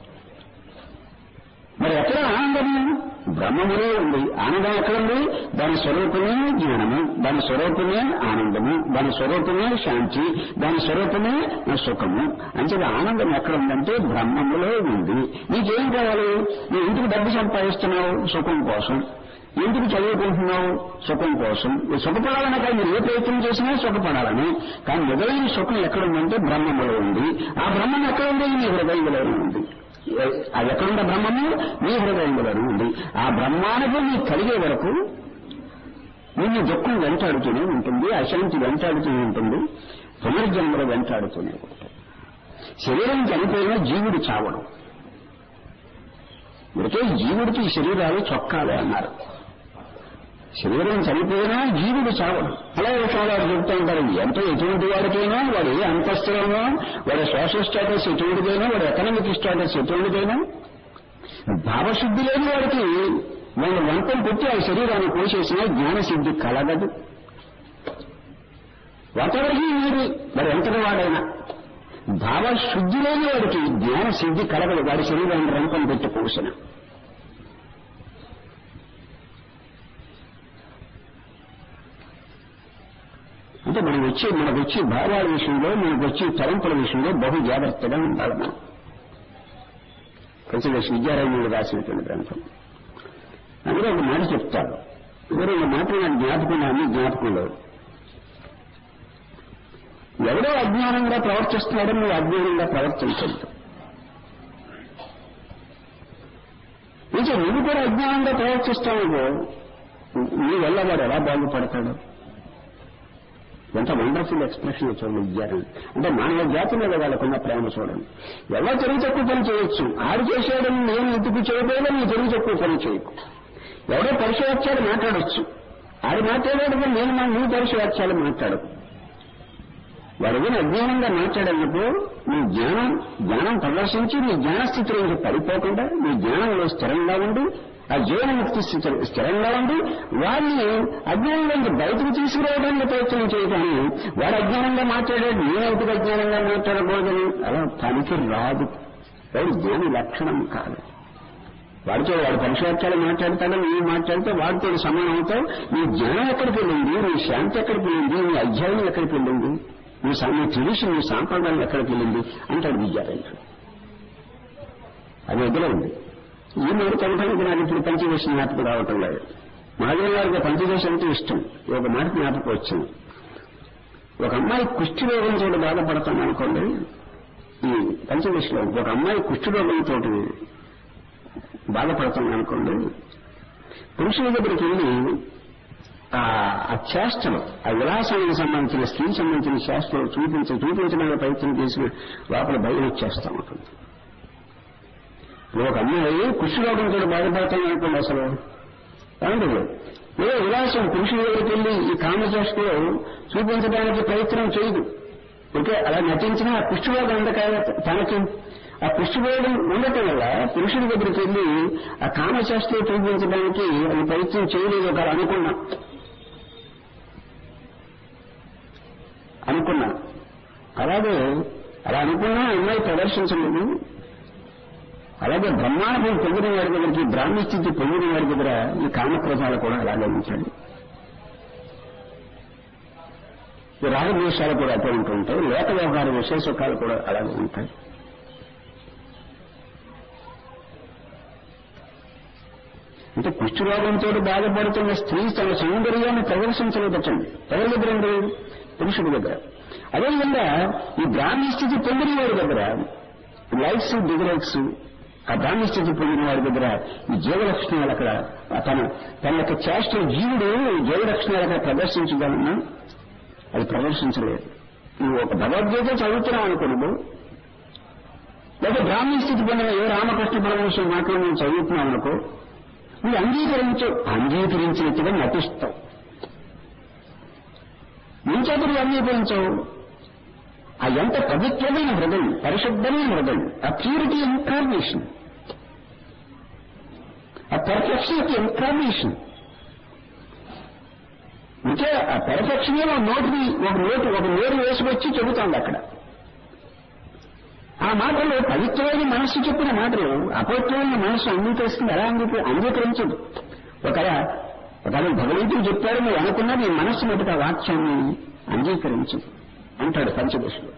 మరి ఎక్కడ ఆనందం? బ్రహ్మములో ఉంది. ఆనందం ఎక్కడుంది? దాని స్వరూపమే జ్ఞానము, దాని స్వరూపమే ఆనందము, దాని స్వరూపమే శాంతి, దాని స్వరూపమే సుఖము. అంటే ఆనందం ఎక్కడ ఉందంటే బ్రహ్మములో ఉంది. నీకేం కావాలి? నువ్వు ఇంటికి డబ్బు సంపాదిస్తున్నావు సుఖం కోసం, ఎందుకు చదువుకుంటున్నావు సుఖం కోసం. సుఖపడాలని కానీ మీరు ఏ ప్రయత్నం చేసినా సుఖపడాలని. కానీ నిజమైన సుఖం ఎక్కడుందంటే బ్రహ్మములో ఉంది. ఆ బ్రహ్మం ఎక్కడుంది? నీ హృదయంలో ఉంది. అది ఎక్కడున్న బ్రహ్మము? నీ హృదయంలో ఉంది. ఆ బ్రహ్మానుభవం నీకు కలిగే వరకు నిన్ను దుఃఖం వెంటాడుతూనే ఉంటుంది, అశాంతి వెంటాడుతూనే ఉంటుంది, పునర్జన్మలు వెంటాడుతూనే ఉంటుంది. శరీరం చనిపోయినా జీవుడు చావడం. ఇప్పటికే జీవుడికి శరీరాలు చొక్కాలే అన్నారు. శరీరం చనిపోయినా జీవుడు చావడు. అలా విషయంలో చెప్తూ ఉంటారు. ఎంత ఎటువంటి వాడికైనా, వాడు ఏ అంతస్తులోనో, వాడి సోషల్ స్టేటస్ ఎటువంటిదైనా, వాడి ఎకనామిక్ స్టేటస్ ఎటువంటిదైనా, భావశుద్ధి లేని వాడికి వాళ్ళు వంటలు పెట్టి ఆ శరీరాన్ని కోసేసినా జ్ఞానసిద్ధి కలగదు. వాటెవరికి మీరు వాడు ఎంతటి వాడైనా భావశుద్ధి లేని వాడికి జ్ఞానసిద్ధి కలగదు. వాడి శరీరాన్ని రంపం పెట్టి కోసిన. అంటే మనకు వచ్చి మనకు వచ్చి భావాల విషయంలో, మనకు వచ్చి తలంపుల విషయంలో బహు జాగ్రత్తగా ఉండాలి. మనం కొంచెం విద్యారాయణుడు రాసినటువంటి గ్రంథం అందులో ఒక మాట చెప్తారు. ఎవరు ఒక మాట నాకు జ్ఞాపకం అన్ని జ్ఞాపకంలో, ఎవడో అజ్ఞానంగా ప్రవర్తిస్తున్నాడో నువ్వు అజ్ఞానంగా ప్రవర్తించద్దు. ఇంకా నువ్వు కూడా అజ్ఞానంగా ప్రవర్తిస్తావు, నీ వల్ల వాడు ఎలా బాగుపడతాడు? ఎంత వండర్ఫుల్ ఎక్స్ప్రెషన్ చూడండి విద్యార్థి. అంటే మానవ జాతి మీద వాళ్ళకున్న ప్రేమ చూడండి. ఎలా తెలివి తక్కువ పని చేయొచ్చు. ఆడు చేసేయడం నేను ఎందుకు చేయబోయో నీ తెలివి తక్కువ పని చేయకు. ఎవడో పరిశోధ్యాలు మాట్లాడొచ్చు. ఆడు మాట్లాడేటప్పుడు నేను మా నువ్వు పరిశోధ్యాలు మాట్లాడు. వాడు ఏదైనా అజ్ఞానంగా మాట్లాడినప్పుడు నీ జ్ఞానం జ్ఞానం ప్రదర్శించి నీ జ్ఞానస్థితిలో పడిపోకుండా నీ జ్ఞానంలో స్థిరంగా ఉండి ఆ జీవనముక్తి స్థితి స్థిరంగా ఉండి వాడిని అజ్ఞానంలో బయటకు తీసుకురావడానికి ప్రయత్నం చేయగానే వాడు అజ్ఞానంగా మాట్లాడాడు, నేనెందుకు అజ్ఞానంగా మాట్లాడకూడదని అలా పనికి రాదు. వాడు జ్ఞాని లక్షణం కాదు. వాడితో వాడు పరిశోధ్యాలు మాట్లాడతాడో నువ్వు మాట్లాడితే వాడితో సమానం అవుతావు. నీ జ్ఞానం ఎక్కడికి వెళ్ళింది, నీ శాంతి ఎక్కడికి వెళ్ళింది, నీ అధ్యాయం ఎక్కడికి వెళ్ళింది, నీ నీ తెలిసి నీ సాంప్రదాయం ఎక్కడికి వెళ్ళింది అంటాడు విద్యారాయణుడు. అది వదిలేండి. ఈ మూడు కనుక నాకు ఇప్పుడు పంచదశ జ్ఞాపకం రావటం లేదు. మాధవ గారికి పంచదశ అంటే ఇష్టం. ఒక మాట జ్ఞాపకం వచ్చింది. ఒక అమ్మాయి కుష్టి రోగంతో బాధపడతాం అనుకోండి. ఈ పంచదశలో ఒక అమ్మాయి కుష్టి రోగంతో బాధపడతాం అనుకోండి. పురుషుల దగ్గరికి వెళ్ళి ఆ చేష్టలు, ఆ విలాసానికి సంబంధించిన స్త్రీకి సంబంధించిన శాస్త్రాలు చూపించి చూపించడానికి ప్రయత్నం చేసిన లోపల భయం వచ్చేస్తాం ఉంటుంది. ఒక అమ్మాయి కుష్ఠరోగంతో బాధపడతాం అనుకోండి. అసలు ఏమంటే ఏ విలాసం పురుషుల దగ్గరికి వెళ్ళి ఈ కామచేష్టలో చూపించడానికి ప్రయత్నం చేయదు. ఓకే, అలా నటించినా ఆ కుష్ఠరోగం ఉండకాయ తనకి ఆ కుష్ఠరోగం ఉండటం వల్ల పురుషుల దగ్గరికి వెళ్ళి ఆ కామచేష్టలో చూపించడానికి అది ప్రయత్నం చేయలేదు. ఒక అనుకున్నా అనుకున్నా అలాగే అలా అనుకున్నా అమ్మాయి ప్రదర్శించలేదు. అలాగే బ్రహ్మానుభవం పొందిన వాడి దగ్గరికి, బ్రాహ్మీ స్థితి పొందిన వాడి దగ్గర ఈ కామక్రోధాలు కూడా అలాగే ఉంచాడు. ఈ రాగద్వేషాలు కూడా అట్లా ఉంటూ ఉంటాయి. లేక వ్యవహార విశేషకాలు కూడా అలాగే ఉంటాయి. అంటే కుష్ఠరోగంతో బాధపడుతున్న స్త్రీ తన సౌందర్యాన్ని ప్రదర్శించలేదటండి. ఎవరి దగ్గరండి? పురుషుడి దగ్గర. అదేవిధంగా ఈ బ్రాహ్మీ స్థితి పొందిన వాడి దగ్గర లైక్స్ డిగ్లైక్స్, ఆ బ్రాహ్మీ స్థితి పొందిన వాడి దగ్గర ఈ జీవలక్షణాలు అక్కడ తన తన యొక్క చేష్ట జీవుడు జీవలక్షణాలు అక్కడ ప్రదర్శించగలన్నా అది ప్రదర్శించలేదు. నువ్వు ఒక భగవద్గీత చదువుతున్నావు అనుకున్నావు, లేదా బ్రాహ్మీ స్థితి పొందిన ఏ రామకృష్ణ పరమేశ్వర మాటలు నువ్వు చదువుతున్నావు అనుకో, నువ్వు అంగీకరించు అంగీకరించినట్టుగా నటిస్తావు. నించేతులు అంగీకరించవు. ఆ ఎంత పవిత్రమైన హృదయం, పరిశుద్ధమైన హృదయం, ఆ ప్యూరిటీ ఇన్కార్నేషన్, ఆ పర్ఫెక్షన్ ఇన్కార్నేషన్. అంటే ఆ పెర్ఫెక్షనే ఒక నోటిని ఒక నోటు ఒక నోరు వేసుకొచ్చి చెబుతోంది అక్కడ. ఆ మాటలు పవిత్రమైన మనస్సు చెప్పిన మాటలు అపవిత్రమైన మనస్సు అంగీకరిస్తుంది. ఎలా అంగీకరి అంగీకరించదు. ఒక ఒకవేళ భగవంతుడు చెప్పాడు నువ్వు అనుకున్నా నీ మనస్సు మటుకు ఆ వాక్యాన్ని అంగీకరించు అంటాడు పంచదశలో.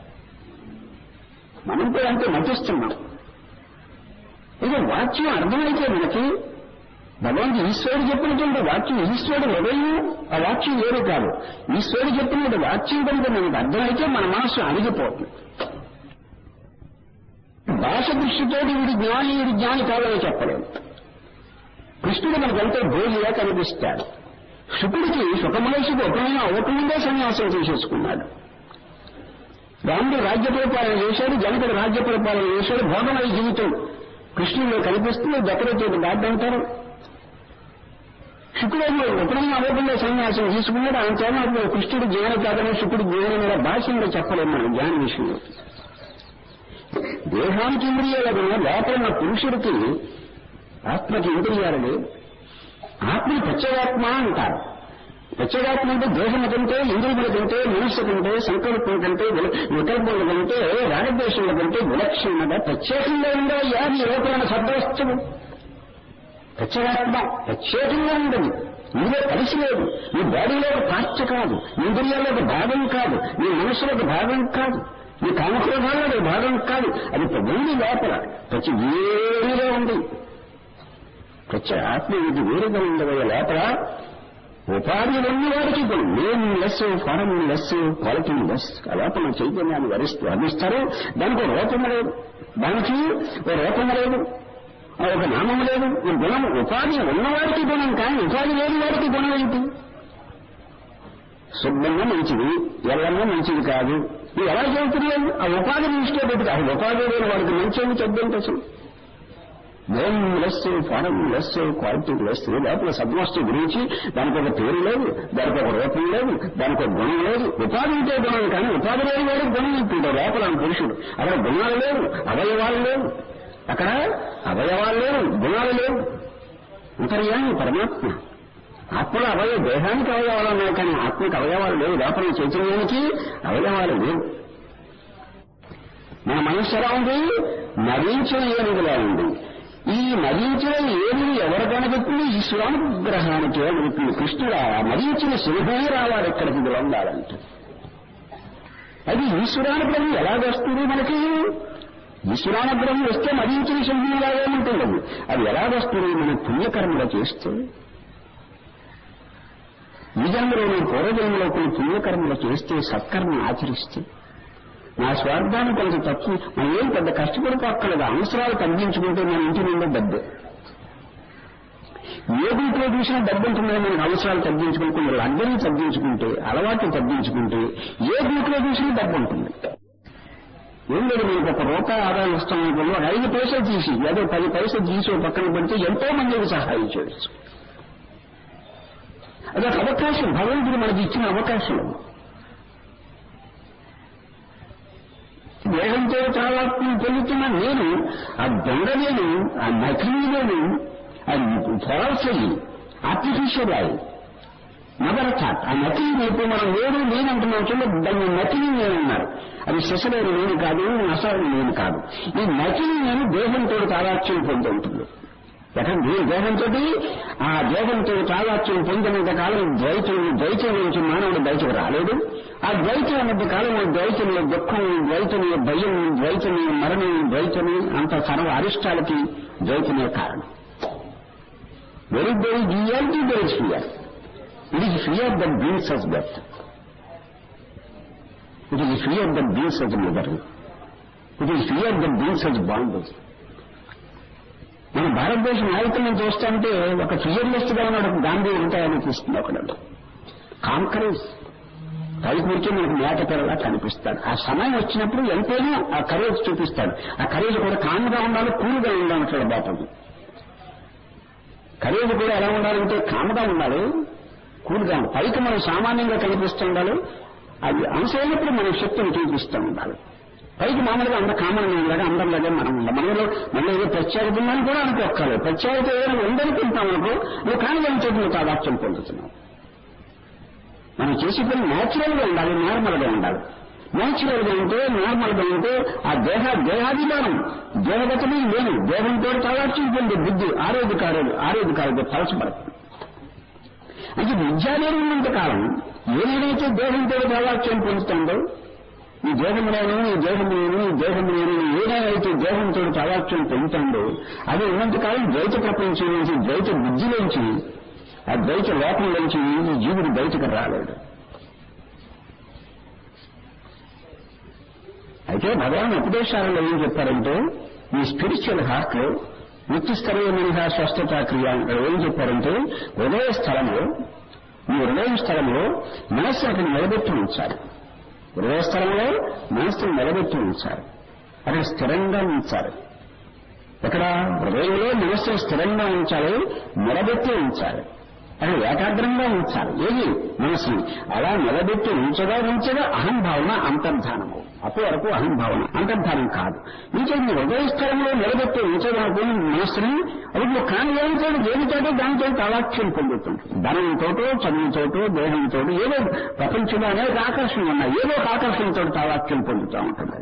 మనం కూడా అంతే నటిస్తున్నాం. ఇది వాక్యం అర్థమైతే మనకి భగవంతుడు ఈశ్వరుడు చెప్పినటువంటి వాక్యం ఈశ్వరుడు హృదయం ఆ వాక్యం వేరు కాదు. ఈశ్వరుడు చెప్పినటువంటి వాక్యం కనుక మనకు అర్థమైతే మన మనస్సు అణిగిపోతుంది. భాష దృష్టితో వీడి జ్ఞాని వీడి జ్ఞాని కావాలని చెప్పలేము. కృష్ణుడు మనకంటే భోగిగా కనిపిస్తాడు. శుకుడికి సుఖమహర్షికి ఒకరైనా అవకముందే సన్యాసం చేసేసుకున్నాడు. రాముడు రాజ్య పరిపాలన చేశాడు, జనకుడు రాజ్య పరిపాలన చేశాడు. భోగమయ జీవితం కృష్ణుడిలో కనిపిస్తుంది. దక్కడతోటి దాటంటారు. శుకుడు ఒకరైనా అవకముందే సన్యాసం తీసుకున్నాడు. ఆయన చేత కృష్ణుడు జ్ఞాని కాదని శుకుడు జ్ఞాని మీద భాషలో చెప్పలేము మనం జ్ఞాన విషయంలో. దేహానికి ఇంద్రియాలు లోపల పురుషుడికి ఆత్మకి ఇంద్రియాలు లేవు. ఆత్మని ప్రత్యేగాత్మ అంటారు. ప్రత్యేగాత్మ అంటే దేహము కంటే ఇంద్రియముల కంటే మనస్సు కంటే సంకల్పం కంటే వికల్పముల కంటే రాగద్వేషముల కంటే విలక్షణంగా ప్రత్యేకంగా ఉండే యాది లోపల శబ్దవస్తువు ప్రత్యేగాత్మ ప్రత్యేకంగా ఉండదు. నీలో కలిసి లేదు. నీ బాడీలో ఒక పార్ట్ కాదు, ఇంద్రియాల్లో ఒక భాగం కాదు, నీ మనస్సులో ఒక భాగం కాదు, నీ కామక్రోధాల్లో ఒక భాగం కాదు. అది ఉంది లోపల ప్రతి వేరుగా ఉంది. ప్రత్య ఆత్మ ఇది వేరుగా ఉండవే లోపల ఉపాధి ఉన్న వాడికి nameless formless quality less లోపల చైతన్యాన్ని వరిస్తూ అందిస్తారు. దానికి ఒక రూపం లేదు, దానికి ఒక రూపం లేదు, ఒక నామం లేదు. ఈ గుణం ఉపాధి ఉన్నవాడికి గుణం కానీ ఉపాధి లేని వాడికి గుణం ఏంటి? శుభ్రంగా మంచిది, ఎల్లమ్మా మంచిది కాదు. ఇది ఎలా చెబుతున్నావు? ఆ ఉపాధి దృష్టిలో పెట్టుకు ఆ ఉపాధి లేని వాడికి మంచి చెప్పింది అసలు nameless formless quality less. లోపల సద్వస్తు గురించి దానికి ఒక పేరు లేదు, దానికి ఒక రూపం లేదు, దానికి ఒక గుణం లేదు. ఉపాధి ఉంటే గుణం కానీ ఉపాధి లేని వాడికి గుణం ఉంటుంది లోపల పురుషుడు. అక్కడ గుణాలు లేవు, అవయవాలు లేవు, అక్కడ అవయవాలు లేవు, గుణాలు లేవు. అంతర్యామి పరమాత్మ. ఆత్మలో అవయవ దేహానికి అవయవాలు ఉన్నాయి కానీ ఆత్మకి అవయవాలు లేవు. లోపల చైతన్యానికి అవయవాలు లేవు. మన మనస్సు ఎలా ఉంది? నరించిన ఏనుగులా ఉంది. ఈ నరించిన ఏనుగు ఎవరు కనబెట్టింది? ఈశ్వరానుగ్రహానికి కనబెట్టింది. కృష్ణుడు ఆ నరించిన సింహమే రావాలి ఇక్కడికి ఇలా ఉండాలంటే. అది ఈశ్వరానుగ్రహం ఎలాగొస్తుంది మనకి? ఈశ్వరానుగ్రహం వస్తే నరించిన సింహంలాగే ఉంటుంది. అది ఎలాగొస్తుంది? మనం పుణ్యకర్మలు చేస్తే, ఈ జన్మలో నేను పూర్వజన్మలో కొన్ని పుణ్యకర్మలు చేస్తే, సత్కర్మ ఆచరిస్తే, నా స్వార్థాన్ని కొంచెం తక్కువ మనం ఏం పెద్ద కష్టపడిపోక్కర్లేదు. అవసరాలు తగ్గించుకుంటే మన ఇంటి నిండా డబ్బు. ఏ వీటిలో చూసినా డబ్బు ఉంటుందో మనకు అవసరాలు తగ్గించుకుంటే, లగ్జరీ తగ్గించుకుంటే, అలవాట్లు తగ్గించుకుంటే ఏ వీటిలో చూసినా డబ్బు ఉంటుంది. ఏం లేదు, మీకు ఒక రూపాయి ఆదాయం వస్తామనుకోండి, ఒక ఐదు పైసలు తీసి ఏదో పది పైసలు తీసి పక్కన పెడితే ఎంతో మందికి సహాయం చేయవచ్చు. అదొక అవకాశం, భగవంతుడు మనకి ఇచ్చిన అవకాశం. దేహంతో చాలా పొందుతున్న నేను ఆ దొంగ నేను, ఆ నకిలీ నేను, ఆ ఫాల్స్ అయ్యి ఆర్టిఫిషియల్ అయ్యి మదర్ థాట్ ఆ నకిలీ నేర్పు మనం వేరు నేను అంటున్నాం చూడండి. దాన్ని నకిలీ నేను అన్నారు. అది శశలేని నేను కాదు, అసలు నేను కాదు. ఈ నకిలీ నేను దేహంతో తాదాత్యం పొంది ఉంటుంది. ఎక్కడ దేహంతో ఆ దేహంతో తాదాత్యం పొందినంత కాలం ద్వైతం ద్వైతం నుంచి మానవుడు బయటకు రాలేడు. ఆ ద్వైతం అన్నంత కాలంలో ద్వైతంలో దుఃఖం, ద్వైతమే భయం, ద్వైతమే మరణం, ద్వైతమే అంత సర్వ అరిష్టాలకి ద్వైతమే కారణం. Very very reality there is fear. It is fear that brings us death. It is fear that brings us misery. It is fear that brings us bondage. మన భారతదేశం నాయకులను చూస్తుంటే ఒక ఫియర్లెస్ గా ఉన్నాడు గాంధీ ఉంటాయనిపిస్తుంది. ఒకడు కాంకరేజ్ పైకి కూర్చొని మనకు మేట పిల్లలా కనిపిస్తాడు. ఆ సమయం వచ్చినప్పుడు ఎంతైనా ఆ కరేజ్ చూపిస్తాడు. ఆ కరేజ్ కూడా కామ్గా ఉండాలి, కూల్గా ఉండాలంటాడు బాపది. కరేజ్ కూడా ఎలా ఉండాలంటే కామ్గా ఉండాలి, కూల్గా ఉండాలి. పైకి మనం సామాన్యంగా కనిపిస్తూ ఉండాలి. అది అవసరమైనప్పుడు మనం శక్తిని చూపిస్తూ ఉండాలి. పైకి మామూలుగా అందరూ కామన్ లాగా అందరిలాగే మనం ఉండాలి. మనలో మళ్ళీ ఏదో ప్రత్యేకత ఉందని కూడా అనుకోక్కర్లేదు. ప్రత్యేకత ఏదైనా ఉందనుకుంటాం అనుకో, నువ్వు కాని దాని చేతి నువ్వు తాదాత్యం పొందుతున్నావు. మనం చేసే పని న్యాచురల్ గా ఉండాలి, నార్మల్ గా ఉండాలి. న్యాచురల్ గా ఉంటే, నార్మల్ గా ఉంటే ఆ దేహ దేహాభిమానం దేహగతమే లేని దేహంతో తాదాత్మ్యం పొందే బుద్ధి ఆరోగ్యకారుడు ఆరోగ్యకారుడు తలచబడుతుంది. అంటే విద్య లేనంత కాలం ఏదైతే దేహంతో తాదాత్మ్యం పొందుతుందో ఈ దేహంలోనూ ఈ దేహంలోనూ ఈ దేహంలోనూ ఏదైతే దేహంతో తాదాత్మ్యం పొందుతుందో అది ఉన్నంతకాలం ద్వైత ప్రపంచం నుంచి ద్వైత బుద్ధిలోంచి ఆ ద్వైత లోకంలోంచి ఈ జీవుడు బయటకు రాలేడు. అయితే భగవాన్ ఉపదేశాలలో ఏం చెప్పారంటే ఈ స్పిరిచువల్ హార్ట్ లో నిత్యస్థలమైన స్వస్థత క్రియ ఏం చెప్పారంటే హృదయ స్థలంలో ఈ హృదయ స్థలంలో మనస్సును నిలబెట్టి ఉంచాలి. హృదయ స్థలంలో మనస్సును నిలబెట్టి ఉంచాలి, అక్కడ స్థిరంగా ఉంచాలి. ఇక్కడ హృదయంలో మనస్సును స్థిరంగా ఉంచాలి, నిలబెట్టి ఉంచాలి, అక్కడ ఏకాగ్రంగా ఉంచాలి. ఏది మనస్సుని అలా నిలబెట్టి ఉంచగా ఉంచగా అహంభావన అంతర్ధానము. అప్పటి వరకు అహంభావన అంతర్ధానం కాదు. ఇంకా మీ హృదయ స్థలంలో నిలబెట్టి ఉంచడానికి మనస్సుని అప్పుడు కాని ఏమితో దేనితోటో దానితో తాదాత్మ్యం పొందుతుంది. ధనంతోటో చదువుతోటో దేహంతో ఏదో ప్రపంచంలో అనేక ఆకర్షణలు ఉన్నాయి, ఏదో ఒక ఆకర్షణతో తాదాత్మ్యం పొందుతూ ఉంటుంది.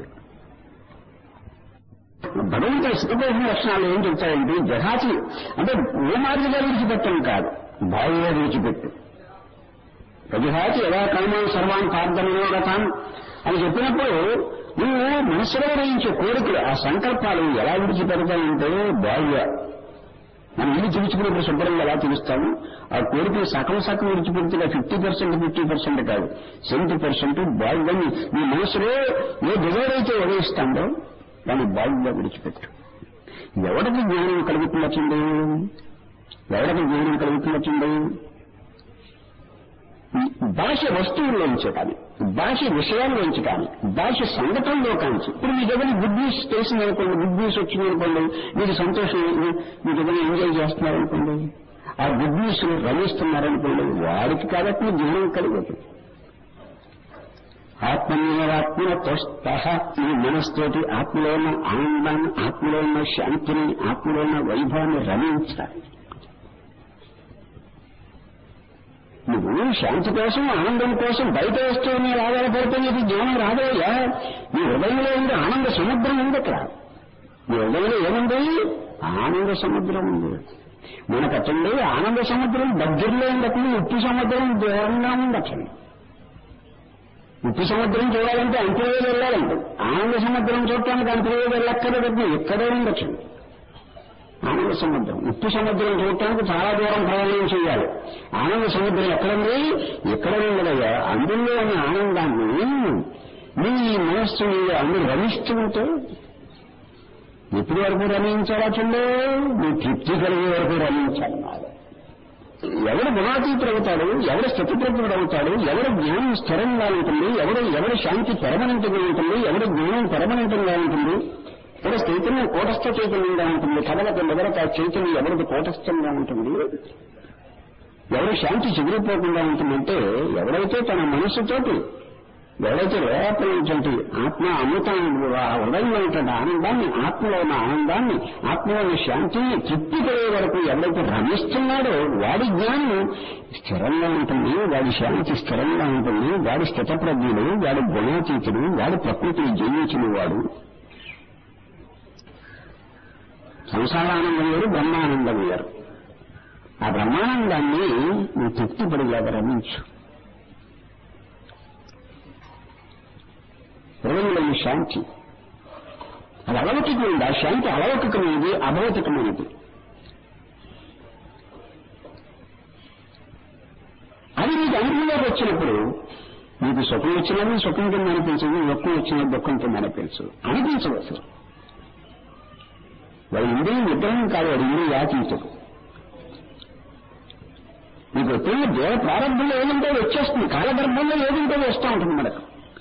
భగవంతుడి సుఖదేహ లక్షణాలు ఏం చెప్తాయంటే జహాచి అంటే ఏ మార్గంగా విడిచిపెట్టడం కాదు, బావుగా విడిచిపెట్టు. ప్రజహాచి ఎలా కామాన్ సర్వాన్ పార్థమనోగతాన్ అని చెప్పినప్పుడు నువ్వు మనసులో గ్రహించే కోరికలు ఆ సంకల్పాలు ఎలా విడిచిపెడతాయంటే బావుగా మనం ఇల్లు చిరుచుకున్నప్పుడు శుభ్రంగా ఎలా తెలుస్తాము ఆ కోరికలు సగం సగం విడిచిపెడితే ఫిఫ్టీ పర్సెంట్ ఫిఫ్టీ పర్సెంట్ కాదు సెవెంటీ పర్సెంట్ బాగుగా నీ మనసులో ఏ డిజైర్ అయితే ఉదయిస్తాందో దాన్ని బాగుగా విడిచిపెట్టు. ఎవరికి జ్ఞానం కలుగుతున్నట్టుంది? ఎవరికి జ్ఞానం కలుగుతున్నట్టుంది? భాష వస్తువుల్లోంచి కానీ భాష విషయాల్లోంచి కానీ భాష సంఘటనలో కాంచి ఇప్పుడు మీకు ఏదైనా గుడ్ న్యూస్ తెలిసిందనుకోండి, గుడ్ న్యూస్ వచ్చిందనుకోండి, మీకు సంతోషం, మీకు ఏదైనా ఎంజాయ్ చేస్తున్నారనుకోండి, ఆ గుడ్ న్యూస్ రమిస్తున్నారనుకోండి, వారికి కాబట్టి జ్ఞానం కలుగుతుంది. ఆత్మీయవాత్మతో ఈ మనస్తోటి ఆత్మలో ఉన్న ఆనందాన్ని, ఆత్మలో ఉన్న శాంతిని, ఆత్మలో ఉన్న వైభవాన్ని రమించాలి. నువ్వు శాంతి కోసం ఆనందం కోసం బయట వస్తువుని ఆధారపడితే నీకు జ్ఞానం రాదయ్యా. నీ హృదయంలో ఉంది ఆనంద సముద్రం ఉంది. అక్కడ నీ హృదయంలో ఏముంది? ఆనంద సముద్రం ఉంది. మనకట్టండి ఆనంద సముద్రం దగ్గరలో ఉండకుండా ఉప్పు సముద్రం దూరంగా ఉండటండి. ఉప్పు సముద్రం చూడాలంటే అంతర్వేది వెళ్ళాలంటే, ఆనంద సముద్రం చూడటానికి అంతర్వేది వెళ్ళక్కర్లేదు, ఇక్కడే ఉండొచ్చండి. ఆనంద సముద్రం ఉప్పు సముద్రం చూడటానికి చాలా దూరం ప్రయాణం చేయాలి. ఆనంద సముద్రం ఎక్కడుంది? ఎక్కడ ఉండదయ్యా. అందులో ఉన్న ఆనందాన్ని నీ మనస్సు అందరూ రమిస్తూ ఉంటే ఎప్పటి వరకు రమించాలా? చూడే నీ తృప్తి కలిగే వరకు రమించాలి. ఎవడు గుణాతీతుడు అవుతాడు, ఎవడు స్థితిప్రజ్ఞుడు అవుతాడు, ఎవడు జ్ఞానం స్థిరంగా ఉంటుంది, ఎవడు ఎవడు శాంతి పెర్మనెంట్గా ఉంటుంది, ఎవడు జ్ఞానం పెర్మనెంట్గా ఉంటుంది, ఎవరి చైతన్యం కూటస్థ చైతన్యంగా ఉంటుంది, కథలకు మొదలక చైతన్యం ఎవరికి కూటస్థంగా ఉంటుంది, ఎవరి శాంతి చెదిరిపోకుండా ఉంటుందంటే ఎవరైతే తన మనస్సుతోటి ఎవరైతే లోపలైనటువంటి ఆత్మ అమృతాన్ని హృదయంలో ఉన్నటువంటి ఆనందాన్ని, ఆత్మలో ఉన్న ఆనందాన్ని, ఆత్మలో ఉన్న శాంతిని తృప్తి కలిగే వరకు ఎవరైతే రమిస్తున్నాడో వాడి జ్ఞానం స్థిరంగా ఉంటుంది, వాడి శాంతి స్థిరంగా ఉంటుంది, వాడి స్థితప్రజ్ఞుడు, వాడి గుణాతీతుడు, వాడి ప్రకృతిని జయించిన వాడు. సంసారానందం వేరు, బ్రహ్మానందం వేరు. ఆ బ్రహ్మానందాన్ని నువ్వు తృప్తిపడిలాగా రమించు. హృదయంలోని శాంతి అది అలౌకికమైనది. ఆ శాంతి అలౌకికమైనది, అభౌతికమైనది. అది నీకు అనుభవంలోకి వచ్చినప్పుడు నీకు సుఖం వచ్చినది సుఖం కింద అనిపించదు, దుఃఖం వచ్చినది దుఃఖం కింద అనిపించదు అనిపించదు అసలు. వాడు ఇంద్రియ విగ్రహం కాదు, వాడు ఇంద్రియ యాతీతుడు. నీకు ఎప్పుడైనా దేవ ప్రారంభంలో ఏదంటే వచ్చేస్తుంది, కాలగర్భంలో ఏదంటే వస్తూ ఉంటుంది మనకు.